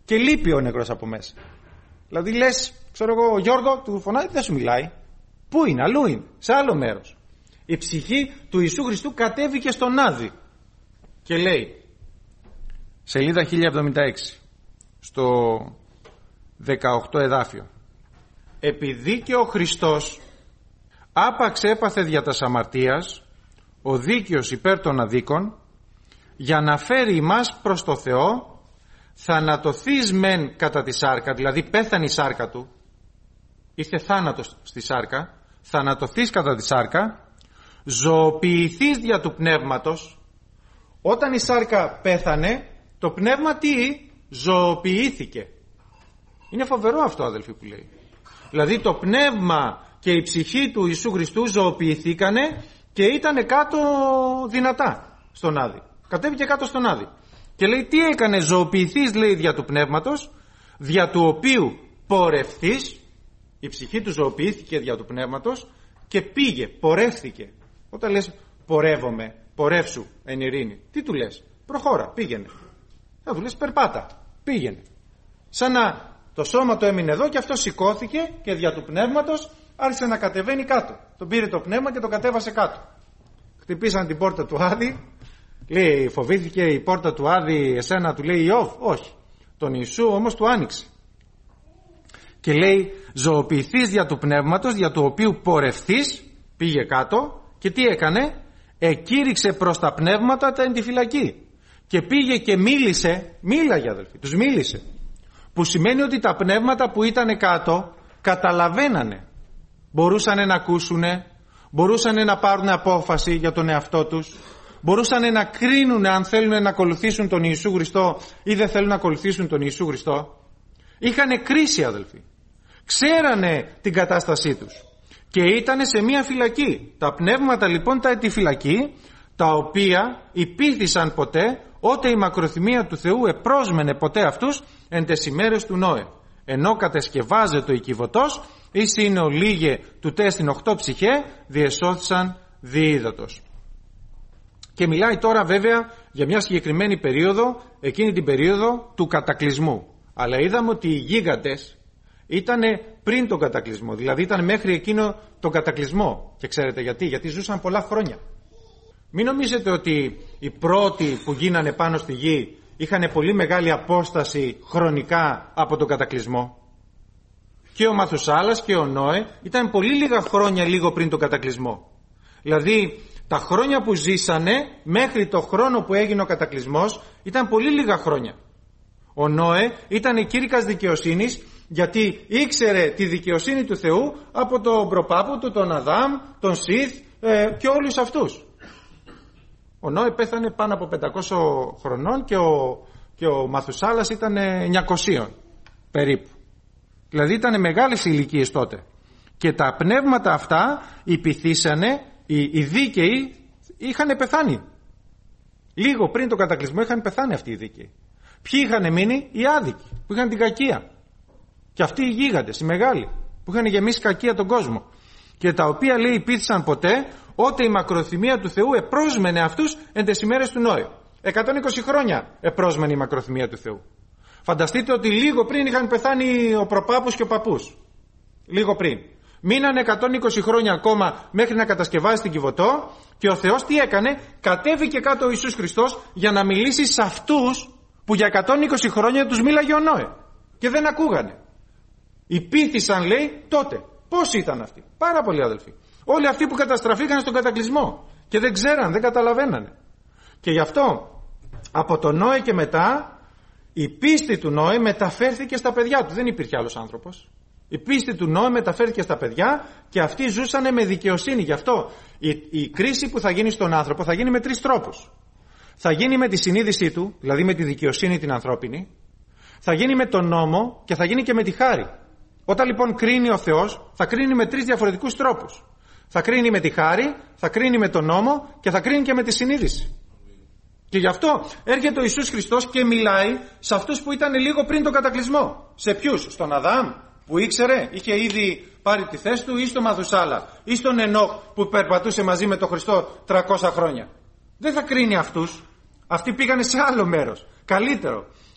και λείπει ο νεκρός από μέσα. Δηλαδή λες, ξέρω εγώ, ο Γιώργο του φωνάζει, δεν σου μιλάει. Πού είναι, αλλού είναι, σε άλλο μέρος. Η ψυχή του Ιησού Χριστού κατέβηκε στον Άδη και λέει, σελίδα χίλια εβδομήντα έξι, στο δεκαοκτώ εδάφιο, επειδή και ο Χριστός άπαξ έπαθε δια τας αμαρτίας, ο δίκαιος υπέρ των αδίκων, για να φέρει ημάς προς το Θεό, θανατωθείς μεν κατά τη σάρκα, δηλαδή πέθανε η σάρκα του, ήρθε θάνατος στη σάρκα, θανατωθείς κατά τη σάρκα, ζωοποιηθείς δια του πνεύματος. Όταν η σάρκα πέθανε, το πνεύμα τι? Ζωοποιήθηκε. Είναι φοβερό αυτό, αδελφοί, που λέει. Δηλαδή το πνεύμα και η ψυχή του Ιησού Χριστού ζωοποιηθήκανε και ήτανε κάτω δυνατά στον Άδη. Κατέβηκε κάτω στον Άδη. Και λέει τι έκανε? Ζωοποιηθείς, λέει, δια του πνεύματος, δια του οποίου πορευθείς. Η ψυχή του ζωοποιήθηκε δια του πνεύματος και πήγε, πορεύθηκε. Όταν λες πορεύομαι, πορεύσου εν ειρήνη, τι του λες? Προχώρα, πήγαινε. Θα του λες περπάτα, πήγαινε. Σαν να το σώμα το έμεινε εδώ και αυτό σηκώθηκε και δια του πνεύματος άρχισε να κατεβαίνει κάτω. Τον πήρε το πνεύμα και το κατέβασε κάτω. Χτυπήσαν την πόρτα του Άδη. Λέει, φοβήθηκε η πόρτα του Άδη εσένα, του λέει Ιώβ? Όχι. Τον Ιησού όμως του άνοιξε. Και λέει, ζωοποιηθείς δια του πνεύματος, δια του οποίου πορευθείς, πήγε κάτω και τι έκανε? Εκήρυξε προς τα πνεύματα τα εν τη φυλακή. Και πήγε και μίλησε, μίλαγε αδελφοί, τους μίλησε. Που σημαίνει ότι τα πνεύματα που ήταν κάτω καταλαβαίνανε. Μπορούσαν να ακούσουνε, μπορούσαν να πάρουν απόφαση για τον εαυτό τους, μπορούσαν να κρίνουν αν θέλουν να ακολουθήσουν τον Ιησού Χριστό ή δεν θέλουν να ακολουθήσουν τον Ιησού Χριστό. Είχανε κρίση, αδελφοί. Ξέρανε την κατάστασή τους. Και ήτανε σε μία φυλακή. Τα πνεύματα λοιπόν τα τη φυλακή, τα οποία υπήθησαν ποτέ, ότε η μακροθυμία του Θεού επρόσμενε ποτέ αυτούς εν τες ημέρες του Νόε. Ενώ κατεσκευάζεται ο οικιβωτός, εις είναι ο λίγε του τέστην οχτώ ψυχέ, διεσώθησαν διείδατος. Και μιλάει τώρα βέβαια για μια συγκεκριμένη περίοδο, εκείνη την περίοδο του κατακλυσμού. Αλλά είδαμε ότι οι γίγαντες ήταν πριν τον κατακλυσμό, δηλαδή ήταν μέχρι εκείνο τον κατακλυσμό. Και ξέρετε γιατί? Γιατί ζούσαν πολλά χρόνια. Μην νομίζετε ότι οι πρώτοι που γίνανε πάνω στη γη είχαν πολύ μεγάλη απόσταση χρονικά από τον κατακλυσμό. Και ο Μαθουσάλας και ο Νόε ήταν πολύ λίγα χρόνια λίγο πριν τον κατακλυσμό. Δηλαδή τα χρόνια που ζήσανε μέχρι το χρόνο που έγινε ο κατακλυσμός ήταν πολύ λίγα χρόνια. Ο Νόε ήταν κήρυκας δικαιοσύνης, γιατί ήξερε τη δικαιοσύνη του Θεού από τον προπάπου του, τον Αδάμ, τον Σιθ ε, και όλους αυτούς. Ο Νόε πέθανε πάνω από πεντακόσια χρονών και ο, και ο Μαθουσάλας ήταν εννιακόσια περίπου. Δηλαδή ήταν μεγάλες ηλικίες τότε. Και τα πνεύματα αυτά υπηθήσανε, οι, οι δίκαιοι είχαν πεθάνει. Λίγο πριν το κατακλυσμό είχαν πεθάνει αυτοί οι δίκαιοι. Ποιοι είχαν μείνει? Οι άδικοι που είχαν την κακία. Και αυτοί οι γίγαντες, οι μεγάλοι, που είχαν γεμίσει κακία τον κόσμο. Και τα οποία, λέει, υπήθησαν ποτέ, ότε η μακροθυμία του Θεού επρόσμενε αυτούς εν τες ημέρες του Νόε. εκατόν είκοσι χρόνια επρόσμενε η μακροθυμία του Θεού. Φανταστείτε ότι λίγο πριν είχαν πεθάνει ο προπάπους και ο παππούς. Λίγο πριν. Μείνανε εκατόν είκοσι χρόνια ακόμα μέχρι να κατασκευάσει την Κιβωτό και ο Θεός τι έκανε? Κατέβηκε κάτω ο Ιησούς Χριστός για να μιλήσει σε αυτούς που για εκατόν είκοσι χρόνια τους μίλαγε ο Νόε και δεν ακούγανε. Υπήθησαν, λέει, τότε. Πώς ήταν αυτοί? Πάρα πολλοί αδελφοί. Όλοι αυτοί που καταστραφήκαν στον κατακλυσμό και δεν ξέραν, δεν καταλαβαίνανε. Και γι' αυτό από τον Νόε και μετά η πίστη του Νόε μεταφέρθηκε στα παιδιά του. Δεν υπήρχε άλλος άνθρωπος. Η πίστη του Νόε μεταφέρθηκε στα παιδιά και αυτοί ζούσανε με δικαιοσύνη. Γι' αυτό η, η κρίση που θα γίνει στον άνθρωπο θα γίνει με τρεις τρόπους. Θα γίνει με τη συνείδησή του, δηλαδή με τη δικαιοσύνη την ανθρώπινη. Θα γίνει με τον νόμο και θα γίνει και με τη χάρη. Όταν λοιπόν κρίνει ο Θεός, θα κρίνει με τρεις διαφορετικούς τρόπους. Θα κρίνει με τη χάρη, θα κρίνει με τον νόμο και θα κρίνει και με τη συνείδηση. Και γι' αυτό έρχεται ο Ιησούς Χριστός και μιλάει σε αυτούς που ήταν λίγο πριν τον κατακλυσμό. Σε ποιους? Στον Αδάμ που ήξερε, είχε ήδη πάρει τη θέση του, ή στον Μαθουσάλα ή στον Ενόχ που περπατούσε μαζί με τον Χριστό τριακόσια χρόνια. Δεν θα κρίνει αυτούς. Αυτοί πήγανε σε άλλο μέρος, καλύτερο.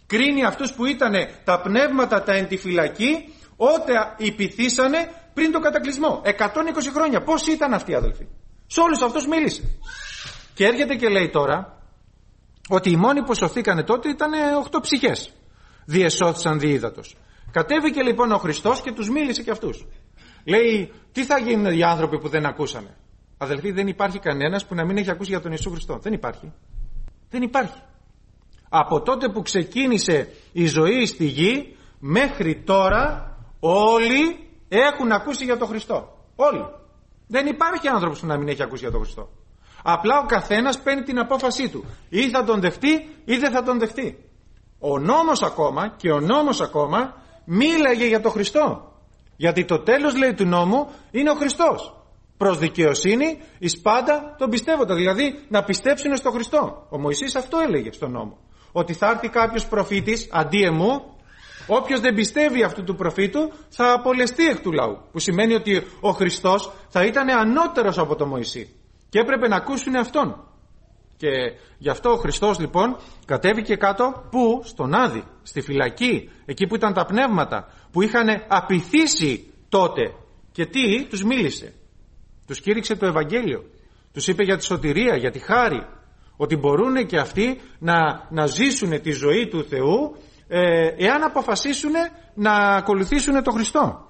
Κρίνει αυτούς που ήταν τα πνεύματα τα εν τη φυλακή, όταν υπηθήσανε πριν τον κατακλυσμό. εκατόν είκοσι χρόνια. Πώς ήταν αυτοί, αδελφοί? Σε όλους αυτούς μίλησε. Και έρχεται και λέει τώρα ότι οι μόνοι που σωθήκανε τότε ήταν οχτώ ψυχές. Διεσώθησαν δι' ύδατος. Κατέβηκε λοιπόν ο Χριστός και τους μίλησε και αυτούς. Λέει, τι θα γίνουν οι άνθρωποι που δεν ακούσανε? Αδελφοί, δεν υπάρχει κανένας που να μην έχει ακούσει για τον Ιησού Χριστό. Δεν υπάρχει. Δεν υπάρχει. Από τότε που ξεκίνησε η ζωή στη γη μέχρι τώρα όλοι έχουν ακούσει για τον Χριστό. Όλοι. Δεν υπάρχει άνθρωπος που να μην έχει ακούσει για τον Χριστό. Απλά ο καθένας παίρνει την απόφασή του. Ή θα τον δεχτεί ή δεν θα τον δεχτεί. Ο νόμος ακόμα και ο νόμος ακόμα μίλαγε για τον Χριστό. Γιατί το τέλος, λέει, του νόμου είναι ο Χριστός. Προς δικαιοσύνη εις πάντα τον πιστεύοντα. Δηλαδή να πιστέψουν στο Χριστό. Ο Μωυσής αυτό έλεγε στον νόμο. Ότι θα έρθει κάποιος προφήτης αντί εμού, όποιος δεν πιστεύει αυτού του προφήτου θα απολεστεί εκ του λαού. Που σημαίνει ότι ο Χριστός θα ήταν ανώτερος από τον Μωυσή. Και έπρεπε να ακούσουν αυτόν. Και γι' αυτό ο Χριστός λοιπόν κατέβηκε κάτω, που? Στον Άδη, στη φυλακή, εκεί που ήταν τα πνεύματα που είχαν απειθήσει τότε. Και τι? Τους μίλησε. Τους κήρυξε το Ευαγγέλιο. Τους είπε για τη σωτηρία, για τη χάρη. Ότι μπορούν και αυτοί να, να ζήσουν τη ζωή του Θεού ε, εάν αποφασίσουν να ακολουθήσουν τον Χριστό.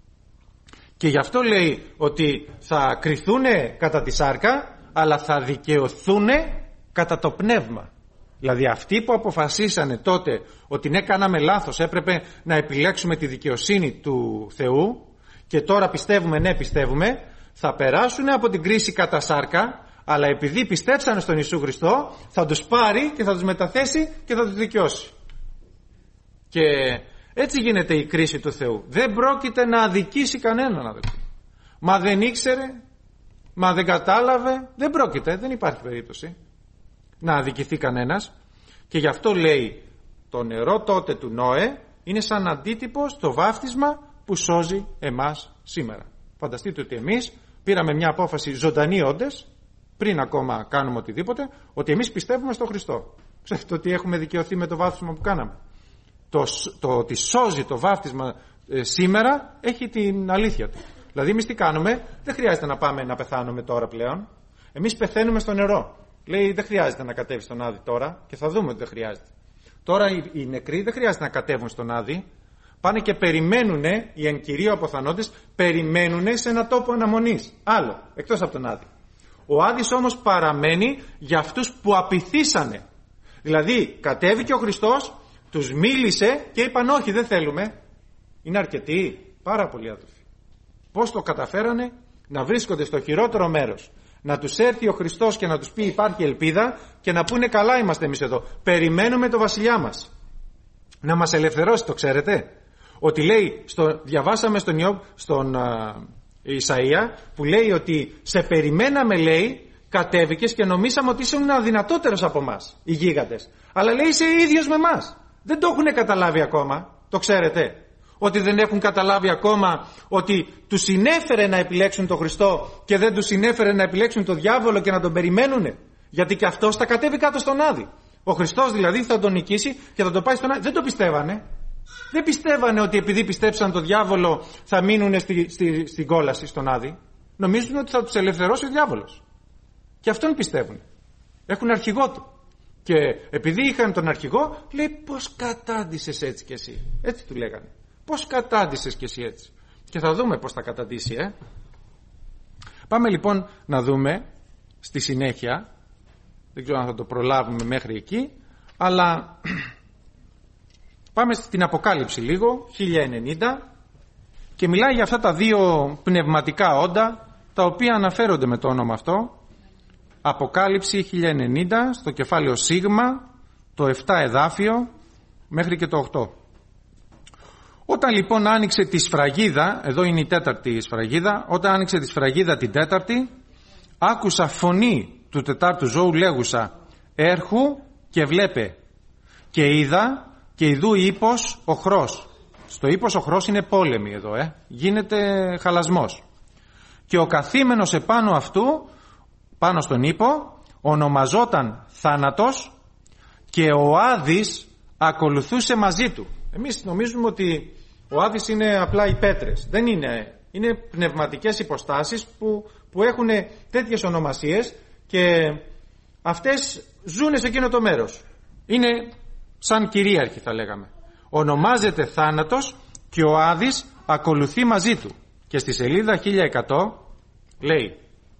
Και γι' αυτό λέει ότι θα κριθούν κατά τη σάρκα, αλλά θα δικαιωθούν κατά το πνεύμα. Δηλαδή αυτοί που αποφασίσανε τότε ότι ναι, κάναμε λάθος, έπρεπε να επιλέξουμε τη δικαιοσύνη του Θεού και τώρα πιστεύουμε, ναι πιστεύουμε, θα περάσουν από την κρίση κατά σάρκα, αλλά επειδή πιστέψανε στον Ιησού Χριστό θα τους πάρει και θα τους μεταθέσει και θα τους δικαιώσει. Και έτσι γίνεται η κρίση του Θεού. Δεν πρόκειται να αδικήσει κανέναν, αδελφοί. Μα δεν ήξερε, μα δεν κατάλαβε, δεν πρόκειται, δεν υπάρχει περίπτωση να αδικηθεί κανένας. Και γι' αυτό λέει, το νερό τότε του Νόε είναι σαν αντίτυπο στο βάφτισμα που σώζει εμάς σήμερα. Φανταστείτε ότι εμείς πήραμε μια απόφαση ζωντανοί όντες, πριν ακόμα κάνουμε οτιδήποτε, ότι εμείς πιστεύουμε στον Χριστό. Ξέρετε ότι έχουμε δικαιωθεί με το βάφτισμα που κάναμε. Το, το ότι σώζει το βάφτισμα ε, σήμερα έχει την αλήθεια του. Δηλαδή εμείς τι κάνουμε? Δεν χρειάζεται να πάμε να πεθάνουμε τώρα πλέον. Εμείς πεθαίνουμε στο νερό. Λέει δεν χρειάζεται να κατέβει στον Άδη τώρα, και θα δούμε ότι δεν χρειάζεται. Τώρα οι, οι νεκροί δεν χρειάζεται να κατέβουν στον Άδη. Πάνε και περιμένουν, οι εν κυρίω αποθανόντες περιμένουν σε ένα τόπο αναμονής. Άλλο, εκτός από τον Άδη. Ο Άδης όμως παραμένει για αυτούς που απειθήσανε. Δηλαδή κατέβηκε ο Χριστός, τους μίλησε και είπαν όχι, δεν θέλουμε. Είναι αρκετοί? Πάρα πολλοί αδελφοί. Πώς το καταφέρανε? Να βρίσκονται στο χειρότερο μέρος, να τους έρθει ο Χριστός και να τους πει υπάρχει ελπίδα και να πούνε καλά είμαστε εμείς εδώ, περιμένουμε το βασιλιά μας να μας ελευθερώσει. Το ξέρετε ότι λέει, στο, διαβάσαμε στον, Ιώβ, στον α, Ισαΐα που λέει ότι σε περιμέναμε, λέει, κατέβηκες και νομίσαμε ότι ήσουν αδυνατότερος από εμάς οι γίγαντες, αλλά λέει είσαι ίδιος με εμάς. Δεν το έχουν καταλάβει ακόμα. Το ξέρετε ότι δεν έχουν καταλάβει ακόμα ότι τους συνέφερε να επιλέξουν τον Χριστό και δεν τους συνέφερε να επιλέξουν τον διάβολο και να τον περιμένουν? Γιατί και αυτός θα κατέβει κάτω στον Άδη. Ο Χριστός δηλαδή θα τον νικήσει και θα τον πάει στον Άδη. Δεν το πιστεύανε. Δεν πιστεύανε ότι επειδή πιστέψαν τον διάβολο θα μείνουν στη, στη, στην κόλαση στον Άδη. Νομίζουν ότι θα τους ελευθερώσει ο διάβολος. Και αυτόν πιστεύουν. Έχουν αρχηγό του. Και επειδή είχαν τον αρχηγό, λέει πώς κατάντησες έτσι κι εσύ? Έτσι του λέγανε. Πώς κατάντησες κι εσύ έτσι? Και θα δούμε πώς θα καταντήσει. ε. Πάμε λοιπόν να δούμε στη συνέχεια. Δεν ξέρω αν θα το προλάβουμε μέχρι εκεί, αλλά πάμε στην Αποκάλυψη λίγο, χίλια ενενήντα, και μιλάει για αυτά τα δύο πνευματικά όντα τα οποία αναφέρονται με το όνομα αυτό. Αποκάλυψη χίλια ενενήντα, στο κεφάλαιο Σίγμα, το επτά εδάφιο μέχρι και το οκτώ. Όταν λοιπόν άνοιξε τη σφραγίδα, εδώ είναι η τέταρτη σφραγίδα, όταν άνοιξε τη σφραγίδα την τέταρτη, άκουσα φωνή του τετάρτου ζώου λέγουσα έρχου και βλέπε, και είδα και ιδού ύπος οχρός. Στο ύπος οχρός είναι πόλεμη εδώ, ε. γίνεται χαλασμός. Και ο καθήμενος επάνω αυτού, πάνω στον ύπο, ονομαζόταν θάνατος, και ο Άδης ακολουθούσε μαζί του. Εμείς νομίζουμε ότι ο Άδης είναι απλά οι πέτρες. Δεν είναι. Είναι πνευματικές υποστάσεις που, που έχουν τέτοιες ονομασίες και αυτές ζουν σε εκείνο το μέρος. Είναι σαν κυρίαρχοι θα λέγαμε. Ονομάζεται θάνατος και ο Άδης ακολουθεί μαζί του. Και στη σελίδα χίλια εκατό λέει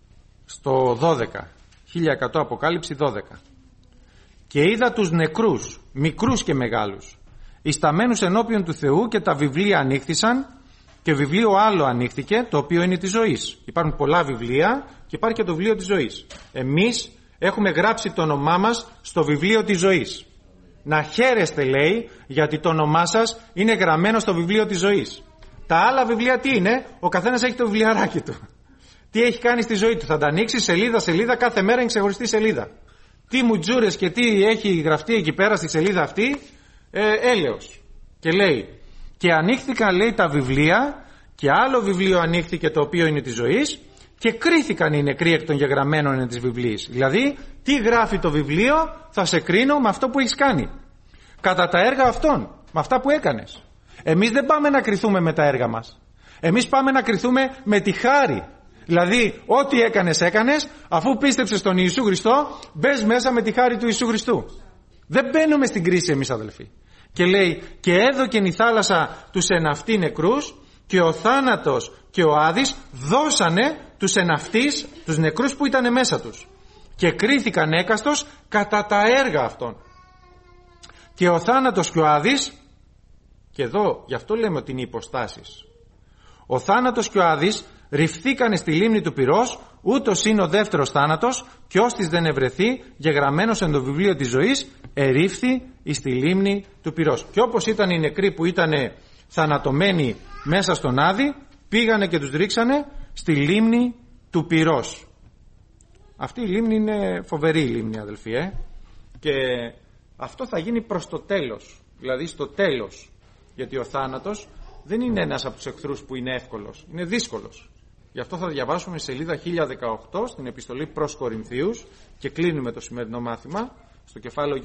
στο δώδεκα, χίλια εκατό Αποκάλυψη δώδεκα, και είδα τους νεκρούς, μικρούς και μεγάλους, ισταμένους ενώπιον του Θεού, και τα βιβλία ανοίχθησαν, και βιβλίο άλλο ανοίχθηκε, το οποίο είναι της ζωής. Υπάρχουν πολλά βιβλία και υπάρχει και το βιβλίο της ζωής. Εμείς έχουμε γράψει το όνομά μας στο βιβλίο της ζωής. Να χαίρεστε, λέει, γιατί το όνομά σας είναι γραμμένο στο βιβλίο της ζωής. Τα άλλα βιβλία τι είναι? Ο καθένας έχει το βιβλιαράκι του. Τι έχει κάνει στη ζωή του? Θα τα ανοίξει σελίδα σελίδα, κάθε μέρα είναι ξεχωριστή σελίδα. Τι μουτζούρες και τι έχει γραφτεί εκεί πέρα στη σελίδα αυτή, ε, έλεος. Και λέει, και ανοίχθηκαν, λέει, τα βιβλία, και άλλο βιβλίο ανοίχθηκε, το οποίο είναι της ζωής, και κρίθηκαν οι νεκροί εκ των γεγραμμένων εν της βιβλίας. Δηλαδή, τι γράφει το βιβλίο? Θα σε κρίνω με αυτό που έχεις κάνει, κατά τα έργα αυτών, με αυτά που έκανες. Εμείς δεν πάμε να κριθούμε με τα έργα μας. Εμείς πάμε να κριθούμε με τη χάρη. Δηλαδή, ό,τι έκανες, έκανες, αφού πίστεψες στον Ιησού Χριστό, μπες μέσα με τη χάρη του Ιησού Χριστού. Δεν μπαίνουμε στην κρίση εμείς, αδελφοί. Και λέει, και έδωκεν η θάλασσα τους εναυτή νεκρούς, και ο θάνατος και ο Άδης δώσανε τους εναυτείς, τους νεκρούς που ήταν μέσα τους, και κρίθηκαν έκαστος κατά τα έργα αυτών. Και ο θάνατος και ο Άδης, και εδώ γι' αυτό λέμε ότι είναι υποστάσεις, ο θάνατος και ο Άδης ρηφθήκανε στη λίμνη του πυρός, ούτως είναι ο δεύτερος θάνατος, και ώστις δεν ευρεθεί γεγραμμένος εν το βιβλίο της ζωής, ερήφθη εις τη λίμνη του πυρός. Και όπως ήταν οι νεκροί που ήταν θανατωμένοι μέσα στον Άδη, πήγανε και τους ρίξανε στη λίμνη του πυρός. Αυτή η λίμνη είναι φοβερή λίμνη, αδελφοί, ε? Και αυτό θα γίνει προς το τέλος, δηλαδή στο τέλος, γιατί ο θάνατος δεν είναι ένας από τους εχθρούς που είναι εύκολος, είναι δύσκολος. Γι' αυτό θα διαβάσουμε σελίδα χίλια δεκαοκτώ στην επιστολή προς Κορινθίους, και κλείνουμε το σημερινό μάθημα στο κεφάλαιο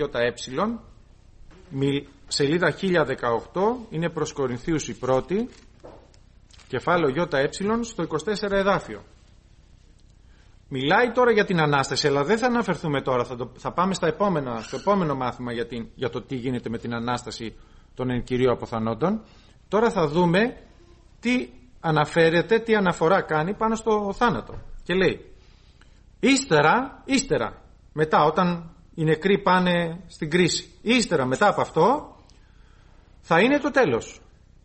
ΙΕ. Σελίδα χίλια δεκαοκτώ είναι προς Κορινθίους η πρώτη, κεφάλαιο ΙΕ, στο είκοσι τέσσερα εδάφιο. Μιλάει τώρα για την Ανάσταση, αλλά δεν θα αναφερθούμε τώρα, θα, το, θα πάμε στα επόμενα, στο επόμενο μάθημα για, την, για το τι γίνεται με την Ανάσταση των εν κυρίω αποθανόντων. Τώρα θα δούμε τι αναφέρεται, τι αναφορά κάνει πάνω στο θάνατο. Και λέει, ύστερα, ύστερα, μετά όταν οι νεκροί πάνε στην κρίση, ύστερα μετά από αυτό θα είναι το τέλος.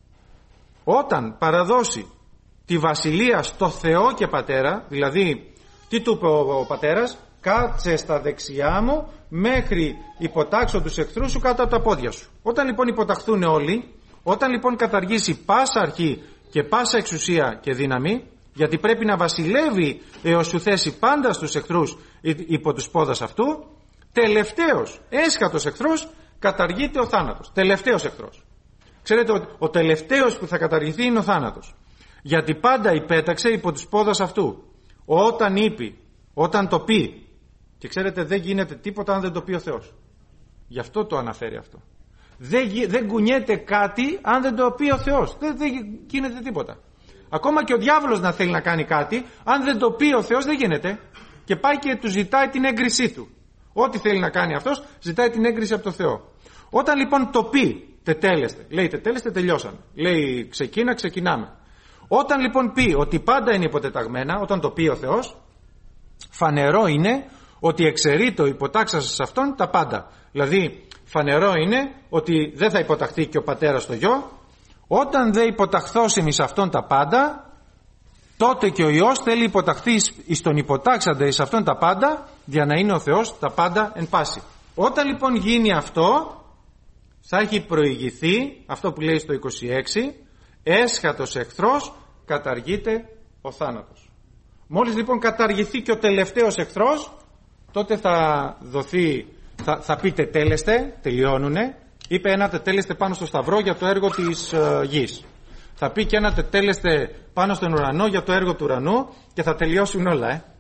Όταν παραδώσει τη βασιλεία στο Θεό και Πατέρα, δηλαδή τι του είπε ο, ο πατέρας? Κάτσε στα δεξιά μου μέχρι υποτάξω τους εχθρούς σου κάτω από τα πόδια σου. Όταν λοιπόν υποταχθούν όλοι, όταν λοιπόν καταργήσει πάσα αρχή και πάσα εξουσία και δύναμη, γιατί πρέπει να βασιλεύει έως σου θέσει πάντα στους εχθρούς υπό τους πόδας αυτού, τελευταίος έσχατος εχθρός καταργείται ο θάνατος. Τελευταίος εχθρός. Ξέρετε ότι ο τελευταίος που θα καταργηθεί είναι ο θάνατος. Γιατί πάντα υπέταξε υπό τους πόδας αυτού. Όταν είπε, όταν το πει. Και ξέρετε, δεν γίνεται τίποτα αν δεν το πει ο Θεός. Γι' αυτό το αναφέρει αυτό. Δεν, δεν κουνιέται κάτι αν δεν το πει ο Θεός. Δεν, δεν γίνεται τίποτα. Ακόμα και ο διάβολος να θέλει να κάνει κάτι, αν δεν το πει ο Θεός δεν γίνεται. Και πάει και του ζητάει την έγκρισή του. Ό,τι θέλει να κάνει αυτός, ζητάει την έγκριση από το Θεό. Όταν λοιπόν το πει, τετέλεστε. Λέει τετέλεστε, τελειώσαμε. Λέει ξεκίνα, ξεκινάμε. Όταν λοιπόν πει ότι πάντα είναι υποτεταγμένα, όταν το πει ο Θεός, φανερό είναι ότι εξαιρεί το υποτάξασα σε αυτόν τα πάντα. Δηλαδή φανερό είναι ότι δεν θα υποταχθεί και ο πατέρας στο γιο. Όταν δεν υποταχθώσιμοι σε αυτόν τα πάντα, τότε και ο Υιός θέλει υποταχθεί εις τον υποτάξαντα εις αυτόν τα πάντα, για να είναι ο Θεός τα πάντα εν πάση. Όταν λοιπόν γίνει αυτό, θα έχει προηγηθεί αυτό που λέει στο είκοσι έξι, έσχατος εχθρός καταργείται ο θάνατος. Μόλις λοιπόν καταργηθεί και ο τελευταίος εχθρός, τότε θα δοθεί, θα, θα πει τετέλεστε, τελειώνουνε. Είπε ένα τετέλεστε πάνω στο σταυρό για το έργο της uh, γης. Θα πει και ένα τετέλεστε πάνω στον ουρανό για το έργο του ουρανού, και θα τελειώσουν όλα, ε.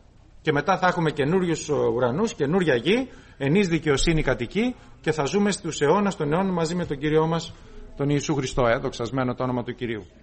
Και μετά θα έχουμε καινούριους ουρανούς, καινούρια γη, ενής δικαιοσύνη κατοικεί και θα ζούμε στους αιώνας των αιώνων μαζί με τον Κύριό μας, τον Ιησού Χριστό. Ε, δοξασμένο το όνομα του Κυρίου.